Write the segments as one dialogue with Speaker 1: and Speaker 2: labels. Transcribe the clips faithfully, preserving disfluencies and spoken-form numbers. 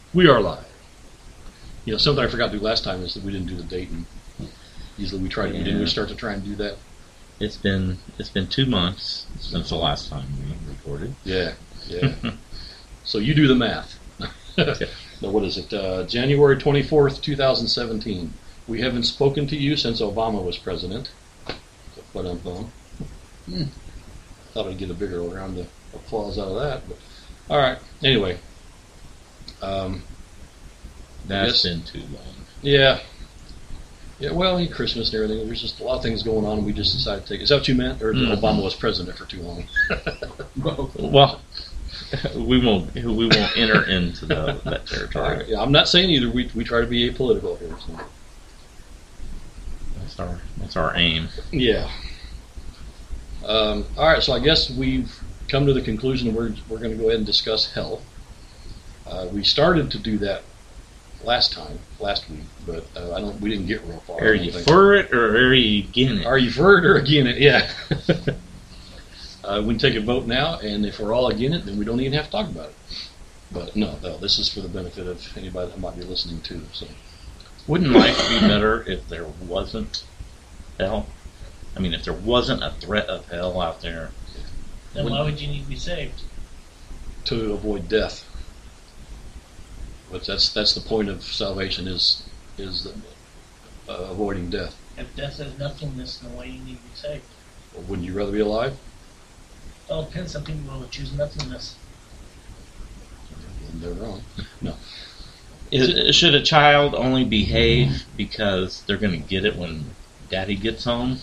Speaker 1: We are live. You know, something I forgot to do last time is that we didn't do the date, and usually we try to.
Speaker 2: Yeah.
Speaker 1: Didn't we start to try and do that?
Speaker 2: It's been it's been two months since the last time we recorded.
Speaker 1: Yeah, yeah. So you do the math. Now, what is it? Uh, January twenty-fourth, two thousand seventeen. We haven't spoken to you since Obama was president. But I'm bummed. Hmm. Thought I'd get a bigger round of applause out of that. But all right. Anyway. Um,
Speaker 2: That's
Speaker 1: yes.
Speaker 2: been too long.
Speaker 1: Yeah. Yeah, well, Christmas and everything. There's just a lot of things going on, and we just decided to take. Is that what you meant, or
Speaker 2: Mm.
Speaker 1: Obama was president for too long?
Speaker 2: Well, we won't we won't enter into the, that territory.
Speaker 1: Yeah, I'm not saying either. We we try to be apolitical here. So.
Speaker 2: That's our that's our aim.
Speaker 1: Yeah. Um, all right, so I guess we've come to the conclusion we're we're going to go ahead and discuss hell. Uh, we started to do that last time, last week, but uh, I don't. We didn't get real far.
Speaker 2: Are you for it or are you against it?
Speaker 1: Are you for it or against it? Yeah. uh, we can take a vote now, and if we're all against it, then we don't even have to talk about it. But no, no, this is for the benefit of anybody that might be listening too. So,
Speaker 2: Wouldn't life be better if there wasn't hell? I mean, if there wasn't a threat of hell out there.
Speaker 3: Then why would you need to be saved?
Speaker 1: To avoid death. But that's that's the point of salvation is is uh, avoiding death.
Speaker 3: If death is nothingness, then why you need to be saved?
Speaker 1: Or wouldn't you rather be alive?
Speaker 3: Well, it depends. Some people will choose nothingness.
Speaker 1: They're wrong. No.
Speaker 2: Is, should a child only behave because they're going to get it when daddy gets home?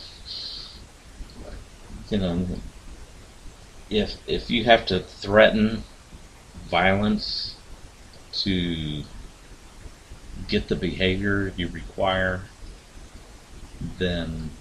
Speaker 2: You know, if if you have to threaten violence to get the behavior you require, then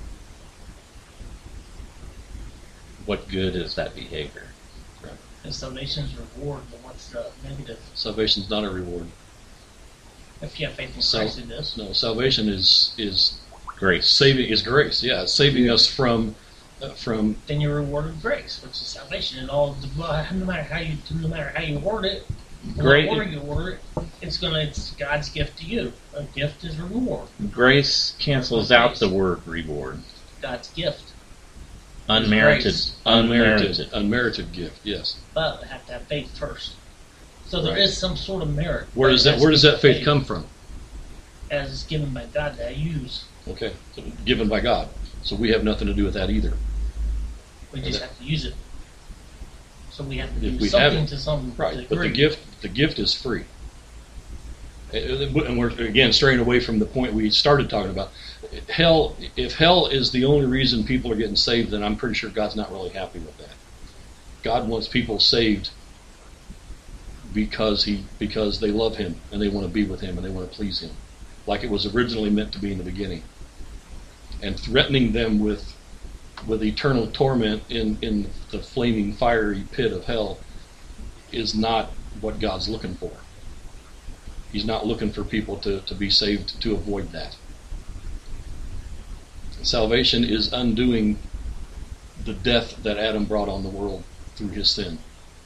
Speaker 2: what good is that behavior?
Speaker 3: And salvation's reward, but what's the negative?
Speaker 1: Salvation's not a reward.
Speaker 3: If you have faith in
Speaker 1: So-
Speaker 3: Christ, it is.
Speaker 1: No, salvation is is
Speaker 2: Grace.
Speaker 1: saving is grace. Yeah, it's saving us from uh, from
Speaker 3: Then you're rewarded with grace, which is salvation. And all the, well, no matter how you no matter how you word it,
Speaker 2: Great.
Speaker 3: what order you word it, it's gonna it's God's gift to you. A gift is a reward.
Speaker 2: Grace cancels out the word reward.
Speaker 3: God's gift,
Speaker 2: Unmerited.
Speaker 3: Grace.
Speaker 1: unmerited
Speaker 2: Unmerited.
Speaker 1: unmerited gift. Yes.
Speaker 3: but have to have faith first. So there
Speaker 1: Right.
Speaker 3: is some sort of merit.
Speaker 1: Where does that Where does that faith come from?
Speaker 3: As it's given by God to use.
Speaker 1: Okay, so given by God. So we have nothing to do with that either.
Speaker 3: We just have to use it. So we have to
Speaker 1: If
Speaker 3: do
Speaker 1: we have
Speaker 3: something
Speaker 1: it.
Speaker 3: to some
Speaker 1: Right, but the
Speaker 3: degree.
Speaker 1: gift the gift is free. And we're again straying away from the point we started talking about. Hell, if hell is the only reason people are getting saved, then I'm pretty sure God's not really happy with that. God wants people saved because he because they love Him and they want to be with Him and they want to please Him, like it was originally meant to be in the beginning. And threatening them with with eternal torment in, in the flaming fiery pit of hell is not what God's looking for. He's not looking for people to, to be saved to avoid that. Salvation is undoing the death that Adam brought on the world through his sin.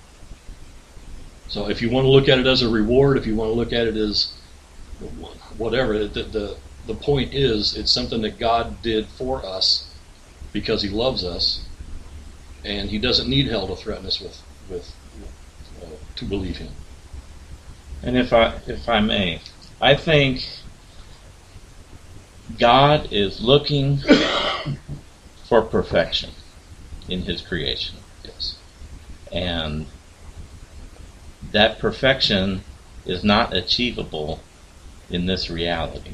Speaker 1: So if you want to look at it as a reward, if you want to look at it as whatever, the, the, the point is it's something that God did for us because He loves us, and He doesn't need hell to threaten us with, with uh, to believe Him.
Speaker 2: And if I if I may, I think God is looking for perfection in His creation.
Speaker 1: Yes.
Speaker 2: And that perfection is not achievable in this reality.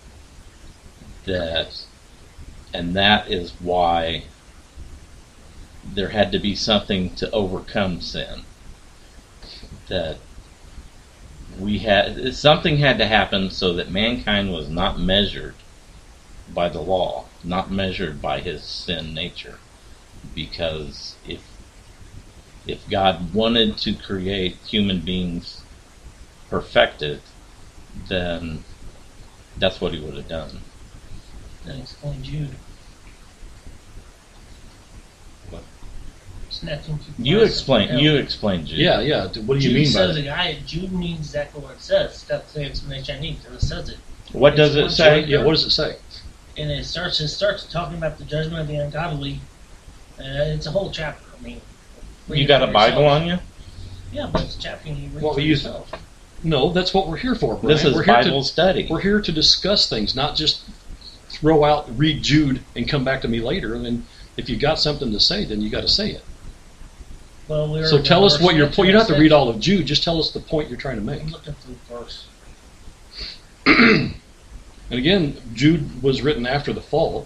Speaker 2: That and that is why there had to be something to overcome sin. That we had something had to happen so that mankind was not measured by the law, not measured by his sin nature. Because if if God wanted to create human beings perfected, then that's what He would have done.
Speaker 3: Then explain Jude.
Speaker 1: What?
Speaker 3: snatching people.
Speaker 2: You
Speaker 3: out of
Speaker 2: explain.
Speaker 3: hell.
Speaker 2: You explain, Jude.
Speaker 1: Yeah, yeah. What do you
Speaker 3: Jude
Speaker 1: mean by
Speaker 3: says
Speaker 1: that?
Speaker 3: the guy. Jude means exactly what it says. That's the explanation I need because it says it.
Speaker 2: What does it
Speaker 3: It's
Speaker 2: say?
Speaker 3: one
Speaker 1: Yeah, what does it say?
Speaker 3: And it starts. It starts talking about the judgment of the ungodly. Uh, it's a whole chapter. I mean, read
Speaker 2: You
Speaker 3: it
Speaker 2: got
Speaker 3: for
Speaker 2: a Bible
Speaker 3: yourself.
Speaker 2: on you?
Speaker 3: Yeah, but it's a chapter you read
Speaker 1: Well,
Speaker 3: for
Speaker 1: you-
Speaker 3: yourself.
Speaker 1: No, that's what we're here for, Brian.
Speaker 2: This is
Speaker 1: we're here
Speaker 2: Bible
Speaker 1: to,
Speaker 2: study.
Speaker 1: We're here to discuss things, not just throw out, read Jude, and come back to me later. And then if you got something to say, then you got to say it.
Speaker 3: Well, we're
Speaker 1: So tell us what your point. You don't have to read
Speaker 3: all.
Speaker 1: all of Jude. Just tell us the point you're trying to make.
Speaker 3: I'm looking for the verse.
Speaker 1: And again, Jude was written after the fall.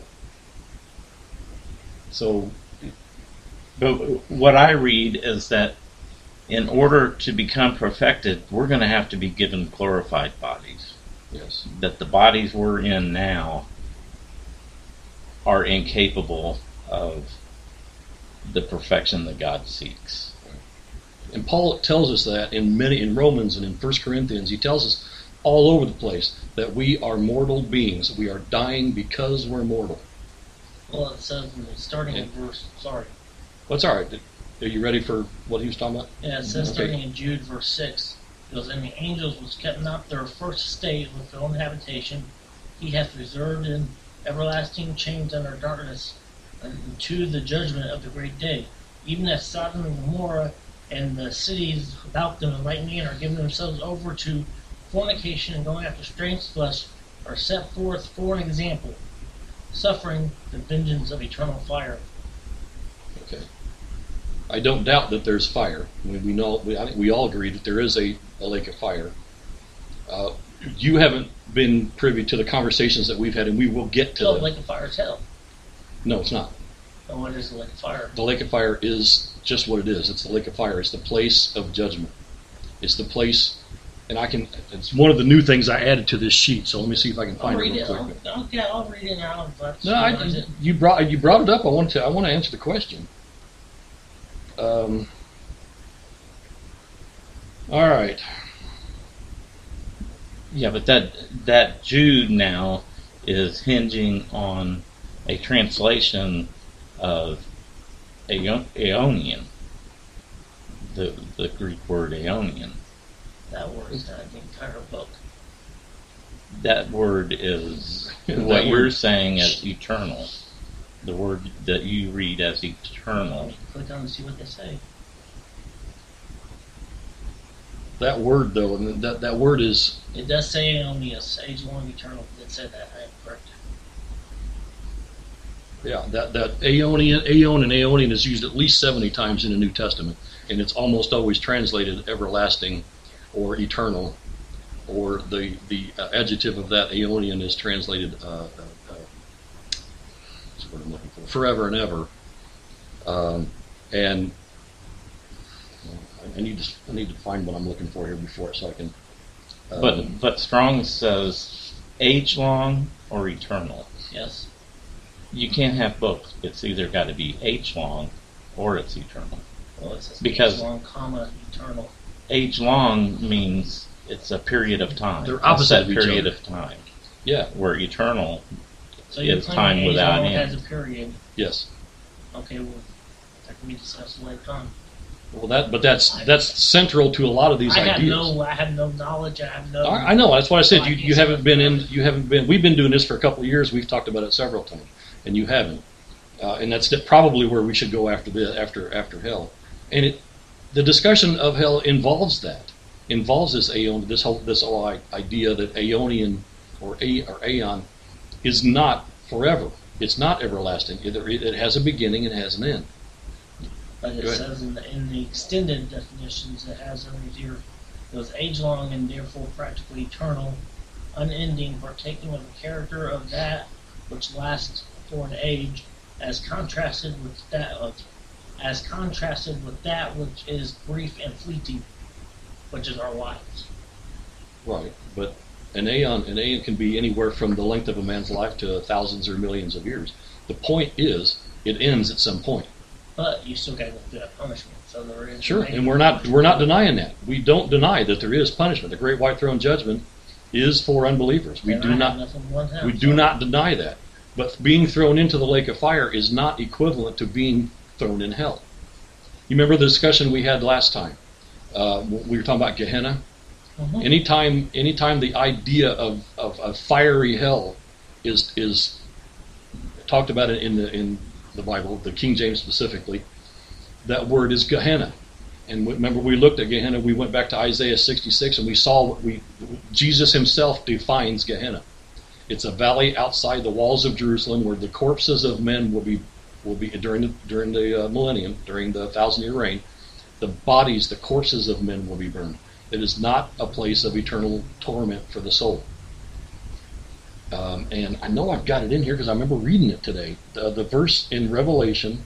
Speaker 1: So
Speaker 2: But what I read is that in order to become perfected, we're going to have to be given glorified bodies.
Speaker 1: yes,
Speaker 2: That the bodies we're in now are incapable of the perfection that God seeks.
Speaker 1: and Paul tells us that in many in Romans and in First Corinthians. He tells us all over the place that we are mortal beings. We are dying because we're mortal.
Speaker 3: Well, it says in the starting in verse. Sorry.
Speaker 1: What's all right? Are you ready for what he was talking about?
Speaker 3: Yeah, it says
Speaker 1: Okay.
Speaker 3: starting in Jude, verse six. It goes, and the angels which kept not their first estate with their own habitation, he hath reserved in everlasting chains under darkness unto the judgment of the great day. Even as Sodom and Gomorrah and the cities about them in like manner, giving themselves over to fornication and going after strange flesh, are set forth for an example, suffering the vengeance of eternal fire.
Speaker 1: Okay. I don't doubt that there's fire. We, we know. We, I think we all agree that there is a, a lake of fire. Uh, you haven't been privy to the conversations that we've had, and we will get to
Speaker 3: So,
Speaker 1: them.
Speaker 3: lake of fire is hell.
Speaker 1: No, it's not.
Speaker 3: And what is the lake of fire?
Speaker 1: The lake of fire is just what it is. It's the lake of fire. It's the place of judgment. It's the place, and I can. It's one of the new things I added to this sheet. So let me see if I can
Speaker 3: I'll
Speaker 1: find it
Speaker 3: read
Speaker 1: real
Speaker 3: it.
Speaker 1: quick.
Speaker 3: I'll, okay, I'll read it now. But
Speaker 1: No, I,
Speaker 3: it.
Speaker 1: you brought you brought it up. I want to. I want to answer the question. Um. All right.
Speaker 2: Yeah, but that that Jude now is hinging on a translation of Aeon- Aeonian, the the Greek word Aeonian.
Speaker 3: That word is not the entire book.
Speaker 2: That word is
Speaker 1: That
Speaker 2: what you're
Speaker 1: word-
Speaker 2: saying as eternal. The word that you read as eternal.
Speaker 3: Click on and see what they say.
Speaker 1: That word, though, and that that word is
Speaker 3: It does say Aeonius, age long eternal. It said that. I am correct.
Speaker 1: yeah that that Aeonian Aeon and Aeonian is used at least seventy times in the New Testament, and it's almost always translated everlasting or eternal, or the the uh, adjective of that Aeonian is translated uh, uh, uh, what's the word I'm looking for? Forever and ever, um, and I need to I need to find what I'm looking for here before so I can. Um,
Speaker 2: But but Strong says age long or eternal.
Speaker 3: Yes.
Speaker 2: You can't have both. It's either got to be age long or it's eternal.
Speaker 3: Well, it says
Speaker 2: Because-
Speaker 3: age long, comma, eternal.
Speaker 2: Age long means it's a period of time.
Speaker 1: They're
Speaker 2: a
Speaker 1: opposite
Speaker 2: set
Speaker 1: of each
Speaker 2: period
Speaker 1: other.
Speaker 2: of time.
Speaker 1: yeah,
Speaker 2: Where eternal,
Speaker 3: So you're
Speaker 2: It's
Speaker 3: claiming
Speaker 2: time
Speaker 3: age
Speaker 2: without
Speaker 3: long
Speaker 2: end.
Speaker 3: has a period.
Speaker 1: yes.
Speaker 3: Okay, well, that can be discussed later on.
Speaker 1: Well, that but that's that's central to a lot of these
Speaker 3: I have
Speaker 1: ideas.
Speaker 3: no, I have no knowledge. I have no.
Speaker 1: I I know. That's why I said you,
Speaker 3: I
Speaker 1: you haven't been in. You haven't been. We've been doing this for a couple of years. We've talked about it several times, and you haven't. Uh, and that's probably where we should go after the after after hell. And it, the discussion of hell involves that. Involves this aeon, this whole this whole i- idea that aeonian or a or aeon is not forever. It's not everlasting. It, it has a beginning and has an end.
Speaker 3: But it
Speaker 1: Go ahead.
Speaker 3: says in the, in the extended definitions it has over here, it was age long and therefore practically eternal, unending, partaking of the character of that which lasts for an age, as contrasted with that of, as contrasted with that which is brief and fleeting, which is our lives.
Speaker 1: Right. But an aeon an aeon can be anywhere from the length of a man's life to thousands or millions of years. The point is, it ends at some point.
Speaker 3: But you still got to go through that punishment. So there is
Speaker 1: Sure, and we're not we're not denying that. We don't deny that there is punishment. The great white throne judgment is for unbelievers. We
Speaker 3: And
Speaker 1: do
Speaker 3: I have
Speaker 1: not
Speaker 3: nothing one time,
Speaker 1: we
Speaker 3: so-
Speaker 1: do not deny that. But being thrown into the lake of fire is not equivalent to being thrown in hell. You remember the discussion we had last time? Uh, we were talking about Gehenna.
Speaker 3: Mm-hmm.
Speaker 1: Anytime, anytime the idea of, of a fiery hell is is talked about in the in the Bible, the King James specifically, that word is Gehenna. And remember, we looked at Gehenna. We went back to Isaiah sixty-six, and we saw what we Jesus himself defines Gehenna. It's a valley outside the walls of Jerusalem, where the corpses of men will be will be during the, during the uh, millennium, during the thousand-year reign. The bodies, the corpses of men will be burned. It is not a place of eternal torment for the soul. Um, and I know I've got it in here because I remember reading it today. The, the verse in Revelation,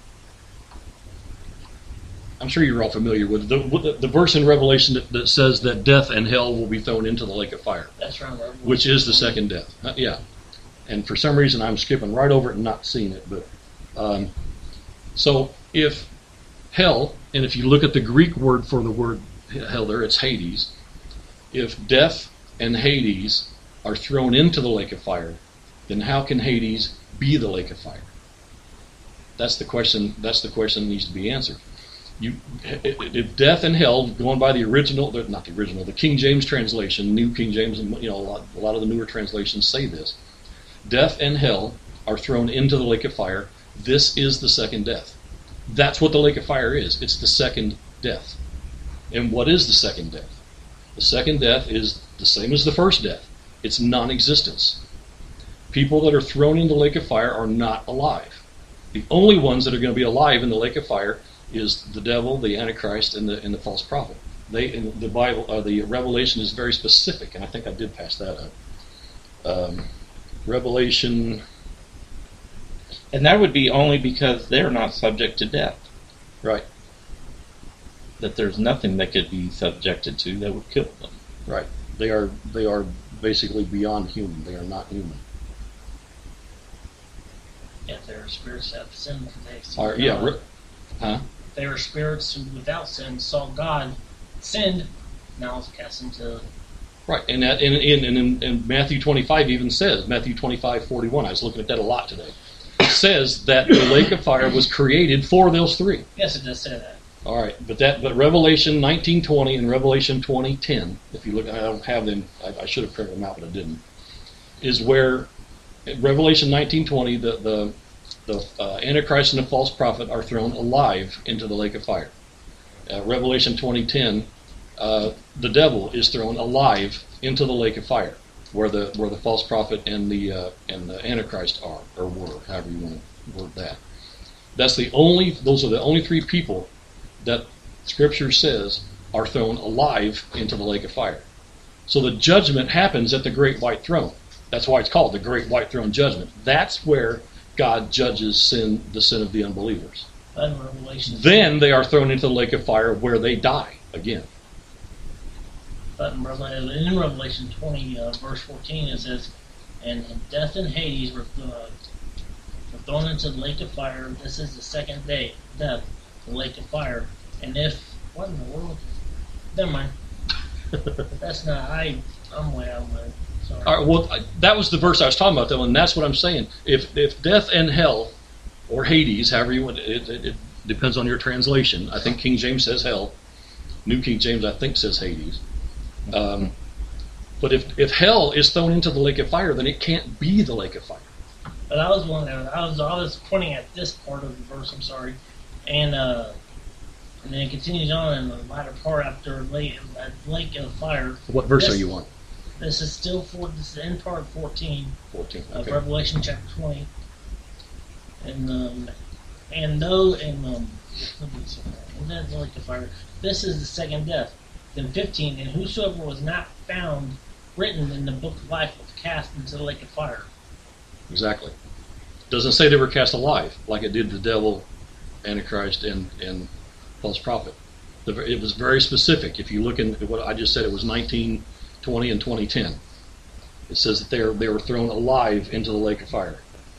Speaker 1: I'm sure you're all familiar with the, the, the verse in Revelation that, that says that death and hell will be thrown into the lake of fire.
Speaker 3: That's right.
Speaker 1: Which is the second death. Uh, yeah. And for some reason I'm skipping right over it and not seeing it. But um, so if hell, and if you look at the Greek word for the word hell there, it's Hades. If death and Hades are thrown into the lake of fire, then how can Hades be the lake of fire? That's the question. That's the question that needs to be answered. You, if death and hell, going by the original, not the original, the King James translation, New King James, and you know a lot, a lot of the newer translations say this: death and hell are thrown into the lake of fire. This is the second death. That's what the lake of fire is. It's the second death. And what is the second death? The second death is the same as the first death. It's non-existence. People that are thrown into the lake of fire are not alive. The only ones that are going to be alive in the lake of fire is the devil, the Antichrist, and the and the false prophet. They in the Bible, uh, the Revelation is very specific, and I think I did pass that up. Um, Revelation,
Speaker 2: And that would be only because they're not subject to death.
Speaker 1: right,
Speaker 2: That there's nothing they could be subjected to that would kill them.
Speaker 1: right. They are they are basically beyond human. They are not human.
Speaker 3: If they were spirits that have sinned, they see
Speaker 1: Are, yeah,
Speaker 3: God.
Speaker 1: re- huh?
Speaker 3: If they were spirits who, without sin, saw God, sinned, now it's cast into.
Speaker 1: Right, and that, and, and, and in, in Matthew twenty-five even says, Matthew twenty-five forty-one, I was looking at that a lot today, says that the lake of fire was created for those three.
Speaker 3: Yes, it does say that.
Speaker 1: All right, but that but Revelation nineteen twenty and Revelation twenty ten, if you look, I don't have them, I, I should have printed them out, but I didn't, is where Revelation nineteen twenty, the the, the uh, Antichrist and the false prophet are thrown alive into the lake of fire. Uh, Revelation twenty ten, uh, the devil is thrown alive into the lake of fire, where the where the false prophet and the uh, and the Antichrist are or were, however you want to word that. That's the only; those are the only three people that Scripture says are thrown alive into the lake of fire. So the judgment happens at the great white throne. That's why it's called the great white throne judgment. That's where God judges sin, the sin of the unbelievers.
Speaker 3: But in Revelation,
Speaker 1: Then they are thrown into the lake of fire where they die again.
Speaker 3: but in Revelation, in Revelation twenty, uh, verse fourteen, it says, "And death and Hades were, uh, were thrown into the lake of fire. This is the second day, death, the lake of fire. And if what in the world? Never mind. That's not. I. I'm way out of my. Sorry.
Speaker 1: All right, well, I- that was the verse I was talking about, though, and that's what I'm saying. If if death and hell, or Hades, however you want, it, it, it depends on your translation. I think King James says hell. New King James, I think, says Hades. Um, but if if hell is thrown into the lake of fire, then it can't be the lake of fire.
Speaker 3: But I was one. I was. I was pointing at this part of the verse. I'm sorry, and uh, and then it continues on in the latter part after lake, uh, lake of fire.
Speaker 1: What verse
Speaker 3: This-
Speaker 1: are you on?
Speaker 3: This is still for this is the end part fourteen
Speaker 1: fourteen.
Speaker 3: of
Speaker 1: Okay.
Speaker 3: Revelation chapter twenty, and um, and though and um, let me see, and that's the lake of fire. This is the second death. Then fifteen, and whosoever was not found written in the book of life was cast into the lake of fire.
Speaker 1: Exactly. Doesn't say they were cast alive like it did the devil, Antichrist, and and false prophet. The, it was very specific. If you look in what I just said, it was nineteen twenty and twenty ten. It says that they are, they were thrown alive into the lake of fire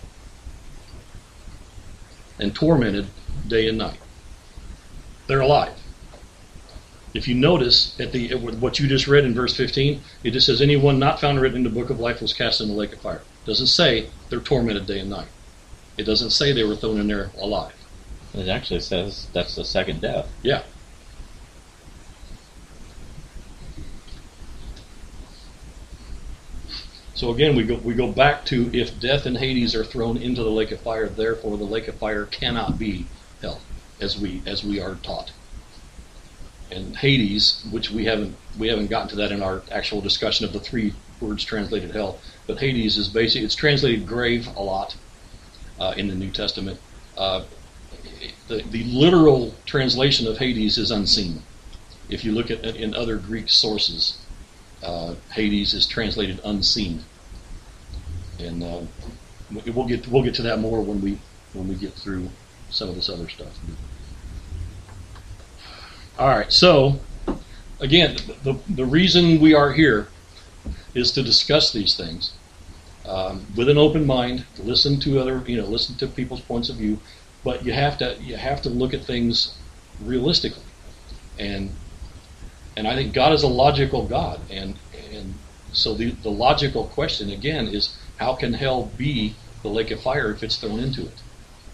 Speaker 1: and tormented day and night. They're alive. If you notice at the at what you just read in verse fifteen, it just says anyone not found written in the book of life was cast in the lake of fire. It doesn't say they're tormented day and night. It doesn't say they were thrown in there alive.
Speaker 2: It actually says that's the second death.
Speaker 1: Yeah. So again, we go we go back to if death and Hades are thrown into the lake of fire, therefore the lake of fire cannot be hell, as we as we are taught. And Hades, which we haven't we haven't gotten to that in our actual discussion of the three words translated hell, but Hades is basically it's translated grave a lot uh, in the New Testament. Uh, the the literal translation of Hades is unseen. If you look at in other Greek sources. Uh, Hades is translated unseen, and uh, we'll get we'll get to that more when we when we get through some of this other stuff. All right, so again, the the reason we are here is to discuss these things um, with an open mind, to listen to other you know listen to people's points of view, but you have to you have to look at things realistically, and. And I think God is a logical God, and and so the, the logical question again is how can hell be the lake of fire if it's thrown into it?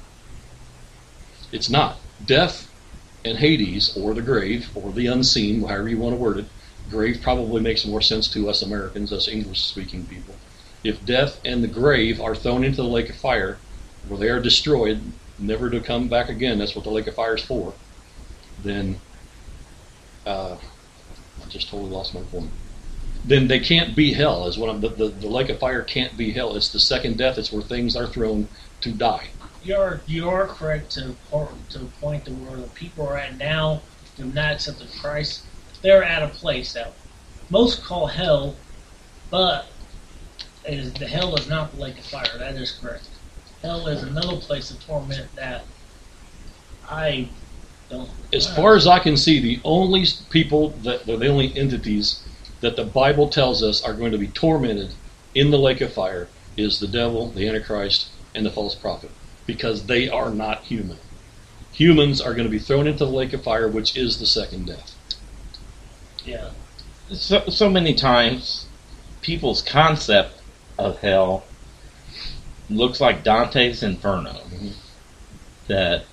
Speaker 1: It's not. Death and Hades, or the grave, or the unseen, however you want to word it, grave probably makes more sense to us Americans, us English-speaking people. If death and the grave are thrown into the lake of fire, where they are destroyed, never to come back again, that's what the lake of fire is for, then... Uh, I just totally lost my point. Then they can't be hell. Is what I'm. The, the, the lake of fire can't be hell. It's the second death. It's where things are thrown to die.
Speaker 3: You're you're correct to to point to where the people are at now do not accept Christ. They're at a place that most call hell, but it is, the hell is not the lake of fire. That is correct. Hell is another place of torment that I.
Speaker 1: As far as I can see, the only people that the only entities that the Bible tells us are going to be tormented in the lake of fire is the devil, the Antichrist, and the false prophet, because they are not human. Humans are going to be thrown into the lake of fire, which is the second death.
Speaker 3: Yeah.
Speaker 2: So so many times, people's concept of hell looks like Dante's Inferno.
Speaker 1: Mm-hmm.
Speaker 2: That.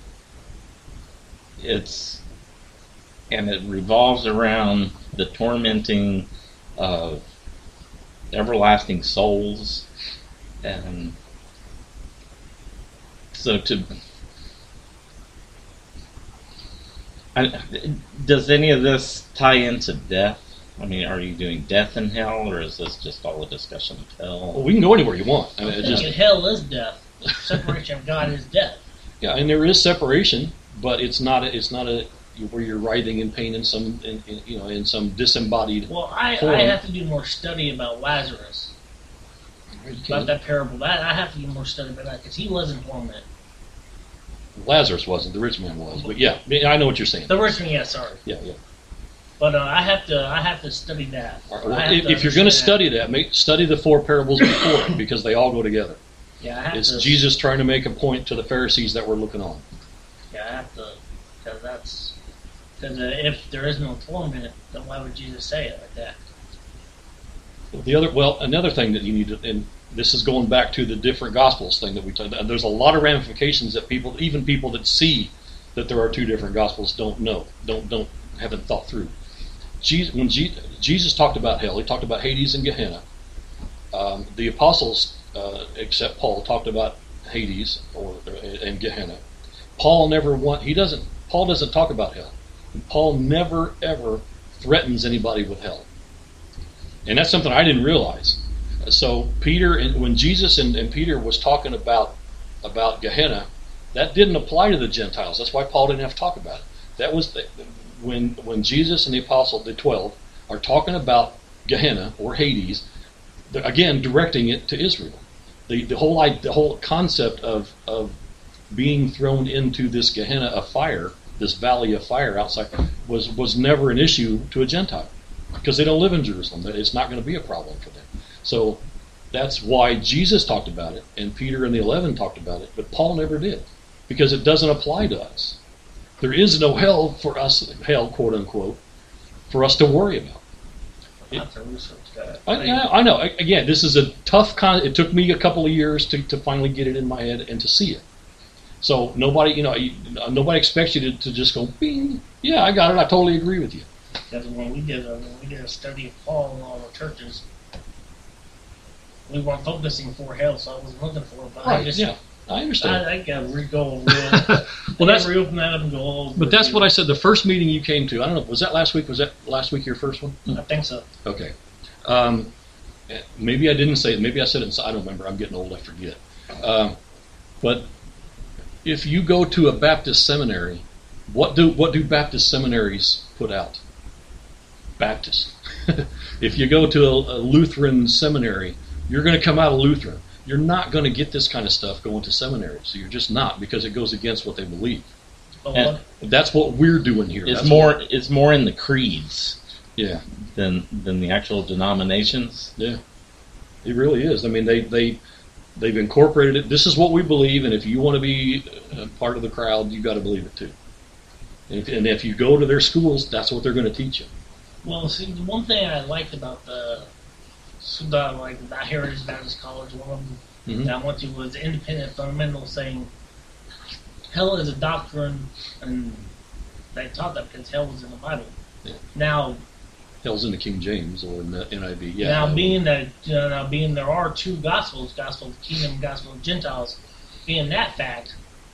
Speaker 2: It's and it revolves around the tormenting of everlasting souls, and so to I, does any of this tie into death? I mean, are you doing death in hell, or is this just all a discussion of hell?
Speaker 1: Well, we can go anywhere you want. I mean,
Speaker 3: I
Speaker 1: it just,
Speaker 3: hell is death. The separation of God is death.
Speaker 1: Yeah, and there is separation. But it's not a, it's not a where you're writhing in pain in some in, in, you know in some disembodied.
Speaker 3: Well, I,
Speaker 1: form.
Speaker 3: I have to do more study about Lazarus, about that parable. That I have to do more study about that because he was in torment.
Speaker 1: Lazarus wasn't. The rich man was. But yeah, I know what you're saying.
Speaker 3: The rich man, yeah, sorry.
Speaker 1: Yeah, yeah.
Speaker 3: But uh, I have to I have to study that.
Speaker 1: Right, well, if, if you're going to study that, make, study the four parables before it because they all go together.
Speaker 3: Yeah, I have
Speaker 1: it's
Speaker 3: to,
Speaker 1: Jesus trying to make a point to the Pharisees that were looking on.
Speaker 3: Yeah, I have to, because that's, because uh, if there is no torment, then why would Jesus say it like that?
Speaker 1: The other, well, another thing that you need to, and this is going back to the different gospels thing that we talked about. There's a lot of ramifications that people, even people that see that there are two different gospels, don't know, don't don't haven't thought through. Jesus, when Je- Jesus talked about hell, he talked about Hades and Gehenna. Um, the apostles, uh, except Paul, talked about Hades or and Gehenna. Paul never want he doesn't Paul doesn't talk about hell. Paul never ever threatens anybody with hell, and that's something I didn't realize. So Peter, and when Jesus and, and Peter was talking about about Gehenna, that didn't apply to the Gentiles. That's why Paul didn't have to talk about it. That was the, when when Jesus and the apostle, the twelve, are talking about Gehenna or Hades, again directing it to Israel. The the whole the whole concept of of being thrown into this Gehenna of fire, this valley of fire outside, was, was never an issue to a Gentile because they don't live in Jerusalem. It's not going to be a problem for them. So that's why Jesus talked about it, and Peter and the eleven talked about it, but Paul never did because it doesn't apply to us. There is no hell for us, hell, quote unquote, for us to worry about. It, I, I know. Again, this is a tough con. It took me a couple of years to, to finally get it in my head and to see it. So nobody, you know, you, nobody expects you to, to just go, bing, yeah, I got it. I totally agree with you.
Speaker 3: Because when we did a when we did a study of Paul in all the churches, we weren't focusing for hell, so I wasn't looking for it. But
Speaker 1: Right?
Speaker 3: I just
Speaker 1: Yeah, I understand.
Speaker 3: I, I got to re-go real.
Speaker 1: Well,
Speaker 3: I
Speaker 1: that's-
Speaker 3: gotta reopen that up and go over.
Speaker 1: But that's
Speaker 3: it.
Speaker 1: what I said. The first meeting you came to, I don't know, was that last week? Was that last week your first one?
Speaker 3: I think so.
Speaker 1: Okay. Um, maybe I didn't say it. Maybe I said it. I don't remember. I'm getting old. I forget. Um, but if you go to a Baptist seminary, what do what do Baptist seminaries put out? Baptist. If you go to a, a Lutheran seminary, you're going to come out of Lutheran. You're not going to get this kind of stuff going to seminary. So you're just not, because it goes against what they believe.
Speaker 3: But
Speaker 2: And-
Speaker 3: what,
Speaker 1: That's what we're doing here.
Speaker 2: It's
Speaker 1: That's
Speaker 2: more
Speaker 1: what-
Speaker 2: it's more in the creeds
Speaker 1: yeah.
Speaker 2: than than the actual denominations.
Speaker 1: Yeah, it really is. I mean, they they they've incorporated it. This is what we believe, and if you want to be a part of the crowd, you got to believe it too. And if, and if you go to their schools, that's what they're going to teach you.
Speaker 3: well, see, the one thing I liked about the, the like the Heritage Baptist College, one of them
Speaker 1: Mhm.
Speaker 3: that I went to was the Independent Fundamental, saying hell is a doctrine, and they taught that because hell was in the Bible.
Speaker 1: Yeah.
Speaker 3: Now,
Speaker 1: Hell's in the King James or in the N I V. Yeah.
Speaker 3: now being that you know, now being there are two gospels, gospel of the kingdom, gospel of Gentiles, being that fact,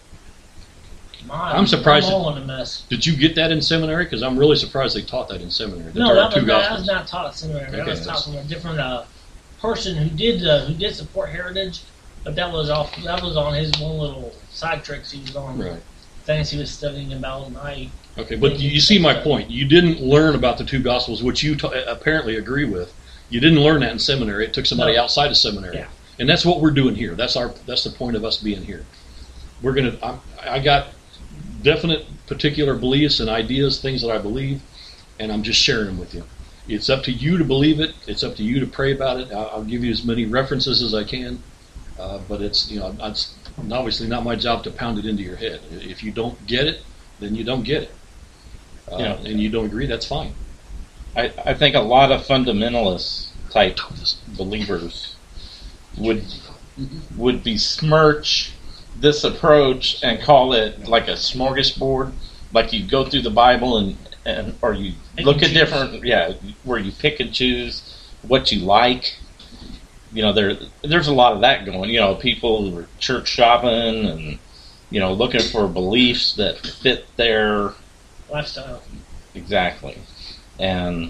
Speaker 3: my,
Speaker 1: I'm surprised
Speaker 3: I'm all in a mess.
Speaker 1: Did you get that in seminary? Because I'm really surprised they taught that in seminary. That
Speaker 3: No,
Speaker 1: there
Speaker 3: that
Speaker 1: are
Speaker 3: was,
Speaker 1: two
Speaker 3: not, that
Speaker 1: gospels.
Speaker 3: was not taught at seminary. That
Speaker 1: Okay,
Speaker 3: was taught
Speaker 1: that's-
Speaker 3: from a different uh, person who did uh, who did support Heritage, but that was off. That was on his one little side tricks he was on.
Speaker 1: Right.
Speaker 3: Things he was studying about, and I
Speaker 1: Okay, but you, you see my point. You didn't learn about the two gospels, which you t- apparently agree with. You didn't learn that in seminary. It took somebody
Speaker 3: No.
Speaker 1: outside of seminary,
Speaker 3: Yeah.
Speaker 1: and that's what we're doing here. That's our. That's the point of us being here. We're gonna. I'm, I got definite, particular beliefs and ideas, things that I believe, and I'm just sharing them with you. It's up to you to believe it. It's up to you to pray about it. I'll, I'll give you as many references as I can, uh, but it's you know it's obviously not my job to pound it into your head. If you don't get it, then you don't get it. Uh,
Speaker 2: Yeah.
Speaker 1: and you don't agree, that's fine.
Speaker 2: I, I think a lot of fundamentalist type believers would would besmirch this approach and call it like a smorgasbord, like you go through the Bible and, and or you
Speaker 3: Pick
Speaker 2: look
Speaker 3: and
Speaker 2: at
Speaker 3: choose.
Speaker 2: different yeah where you pick and choose what you like. You know, there there's a lot of that going. You know, people who are church shopping and you know looking for beliefs that fit their
Speaker 3: lifestyle.
Speaker 2: exactly, and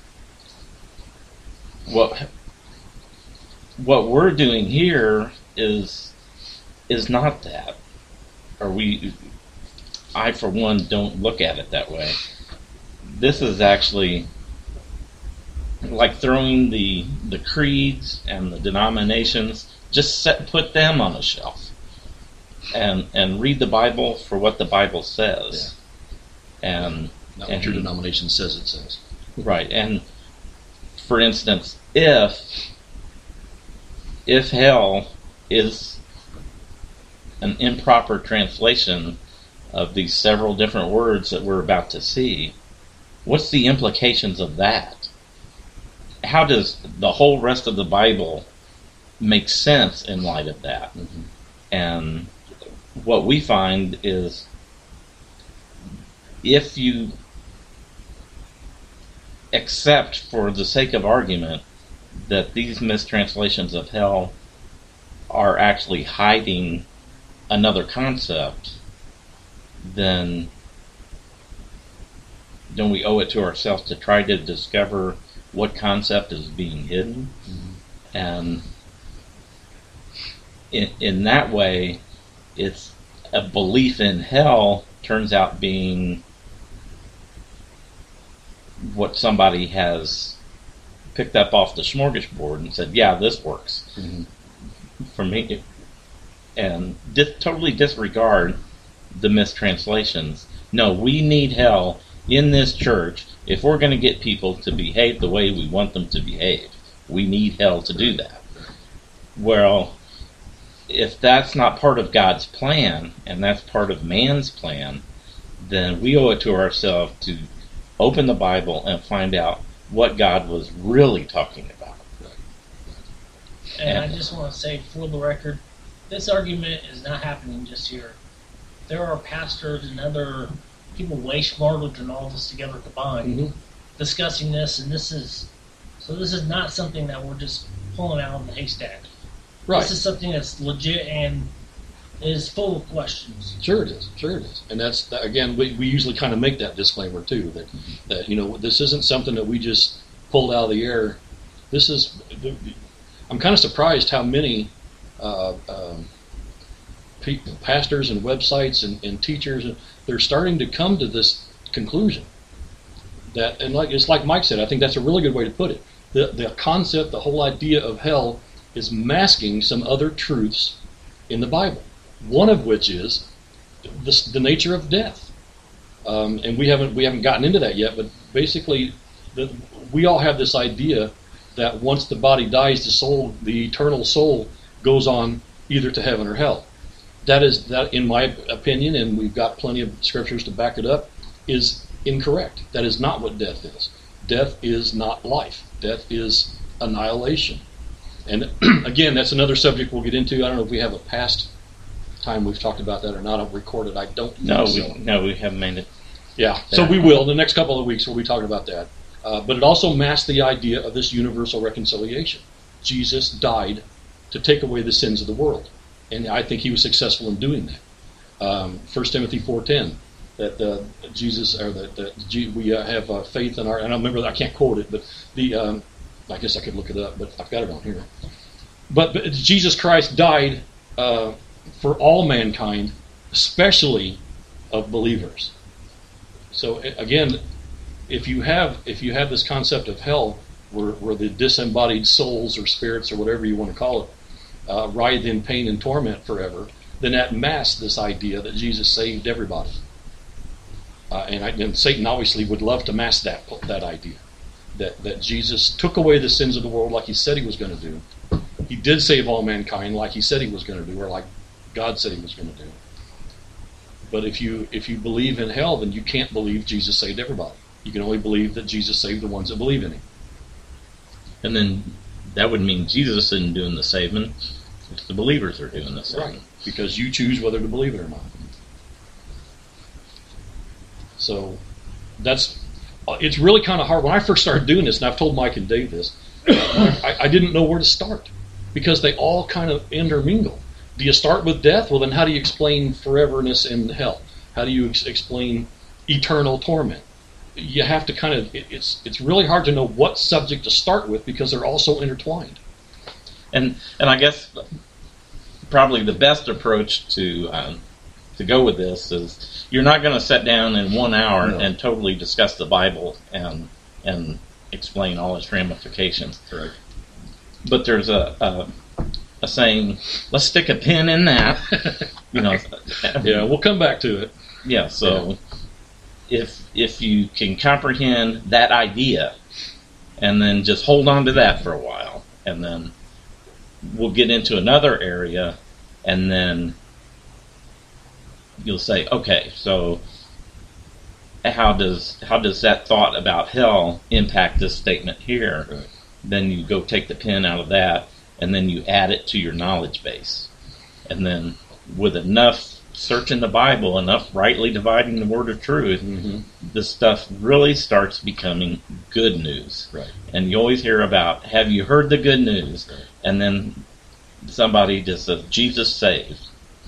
Speaker 2: what what we're doing here is is not that, or we. I, for one, don't look at it that way. This is actually like throwing the the creeds and the denominations, just set, put them on a shelf, and and read the Bible for what the Bible says, and
Speaker 1: Not what your denomination says it says.
Speaker 2: right. And for instance, if if hell is an improper translation of these several different words that we're about to see, what's the implications of that? How does the whole rest of the Bible make sense in light of that?
Speaker 1: Mm-hmm.
Speaker 2: And what we find is if you accept, for the sake of argument, that these mistranslations of hell are actually hiding another concept, then don't we owe it to ourselves to try to discover what concept is being hidden? Mm-hmm. And in, in that way, it's a belief in hell turns out being what somebody has picked up off the smorgasbord and said, yeah, this works
Speaker 1: Mm-hmm.
Speaker 2: for me, and dis- totally disregard the mistranslations. No, we need hell in this church if we're going to get people to behave the way we want them to behave. We need hell to do that. Well, if that's not part of God's plan, and that's part of man's plan, then we owe it to ourselves to open the Bible and find out what God was really talking about.
Speaker 3: And I
Speaker 2: Yeah.
Speaker 3: just want to say, for the record, this argument is not happening just here. there are pastors and other people way smarter than all this together combined
Speaker 1: Mhm.
Speaker 3: discussing this, and this is so this is not something that we're just pulling out of the haystack.
Speaker 1: Right.
Speaker 3: This is something that's legit and is full of questions.
Speaker 1: Sure it is. Sure it is. And that's that, again, we, we usually kind of make that disclaimer too, that that you know this isn't something that we just pulled out of the air. This is. I'm kind of surprised how many uh, um, people, pastors and websites and, and teachers, they're starting to come to this conclusion. That and like it's like Mike said, I think that's a really good way to put it. The the concept, the whole idea of hell is masking some other truths in the Bible. One of which is the, the nature of death, um, and we haven't we haven't gotten into that yet. But basically, the, we all have this idea that once the body dies, the soul, the eternal soul, goes on either to heaven or hell. That is that, in my opinion, and we've got plenty of scriptures to back it up, is incorrect. That is not what death is. Death is not life. Death is annihilation. And again, that's another subject we'll get into. I don't know if we have a past time we've talked about that or not. I've recorded. I don't think
Speaker 2: No,
Speaker 1: so.
Speaker 2: we, no, we haven't made it.
Speaker 1: Yeah, so we will. The next couple of weeks we'll be talking about that. Uh, but it also masks the idea of this universal reconciliation. Jesus died to take away the sins of the world. And I think he was successful in doing that. Um, First Timothy four ten, that uh, Jesus, or that, that G, we uh, have uh, faith in our, and I remember, I can't quote it, but the, um, I guess I could look it up, but I've got it on here. But, but Jesus Christ died uh, for all mankind, especially of believers. So again, if you have if you have this concept of hell, where, where the disembodied souls or spirits or whatever you want to call it uh, writhe in pain and torment forever, then that masks this idea that Jesus saved everybody. Uh, and, I, and Satan obviously would love to mask that that idea, that that Jesus took away the sins of the world like he said he was going to do. He did save all mankind like he said he was going to do, or like God said he was going to do. But if you if you believe in hell, then you can't believe Jesus saved everybody. You can only believe that Jesus saved the ones that believe in him.
Speaker 2: And then that would mean Jesus isn't doing the saving. It's the believers are doing the saving.
Speaker 1: Right. Because you choose whether to believe it or not. So that's it's really kind of hard. When I first started doing this, and I've told Mike and Dave this, I, I didn't know where to start because they all kind of intermingle. Do you start with death? Well, then how do you explain foreverness in hell? How do you ex- explain eternal torment? You have to kind of, it, it's it's really hard to know what subject to start with because they're all so intertwined.
Speaker 2: And and I guess probably the best approach to um, to go with this is you're not going to sit down in one hour
Speaker 1: No.
Speaker 2: and totally discuss the Bible and and explain all its ramifications.
Speaker 1: Correct.
Speaker 2: But there's a, a a saying, let's stick a pin in that. You know.
Speaker 1: Yeah, we'll come back to it.
Speaker 2: Yeah. So if if you can comprehend that idea, and then just hold on to that for a while, and then we'll get into another area, and then you'll say, okay, so how does how does that thought about hell impact this statement here?
Speaker 1: Right.
Speaker 2: Then you go take the pen out of that, and then you add it to your knowledge base. And then with enough search in the Bible, enough rightly dividing the word of truth,
Speaker 1: Mm-hmm.
Speaker 2: this stuff really starts becoming good news.
Speaker 1: Right.
Speaker 2: And you always hear about, have you heard the good news?
Speaker 1: Right.
Speaker 2: And then somebody just says, Jesus saved.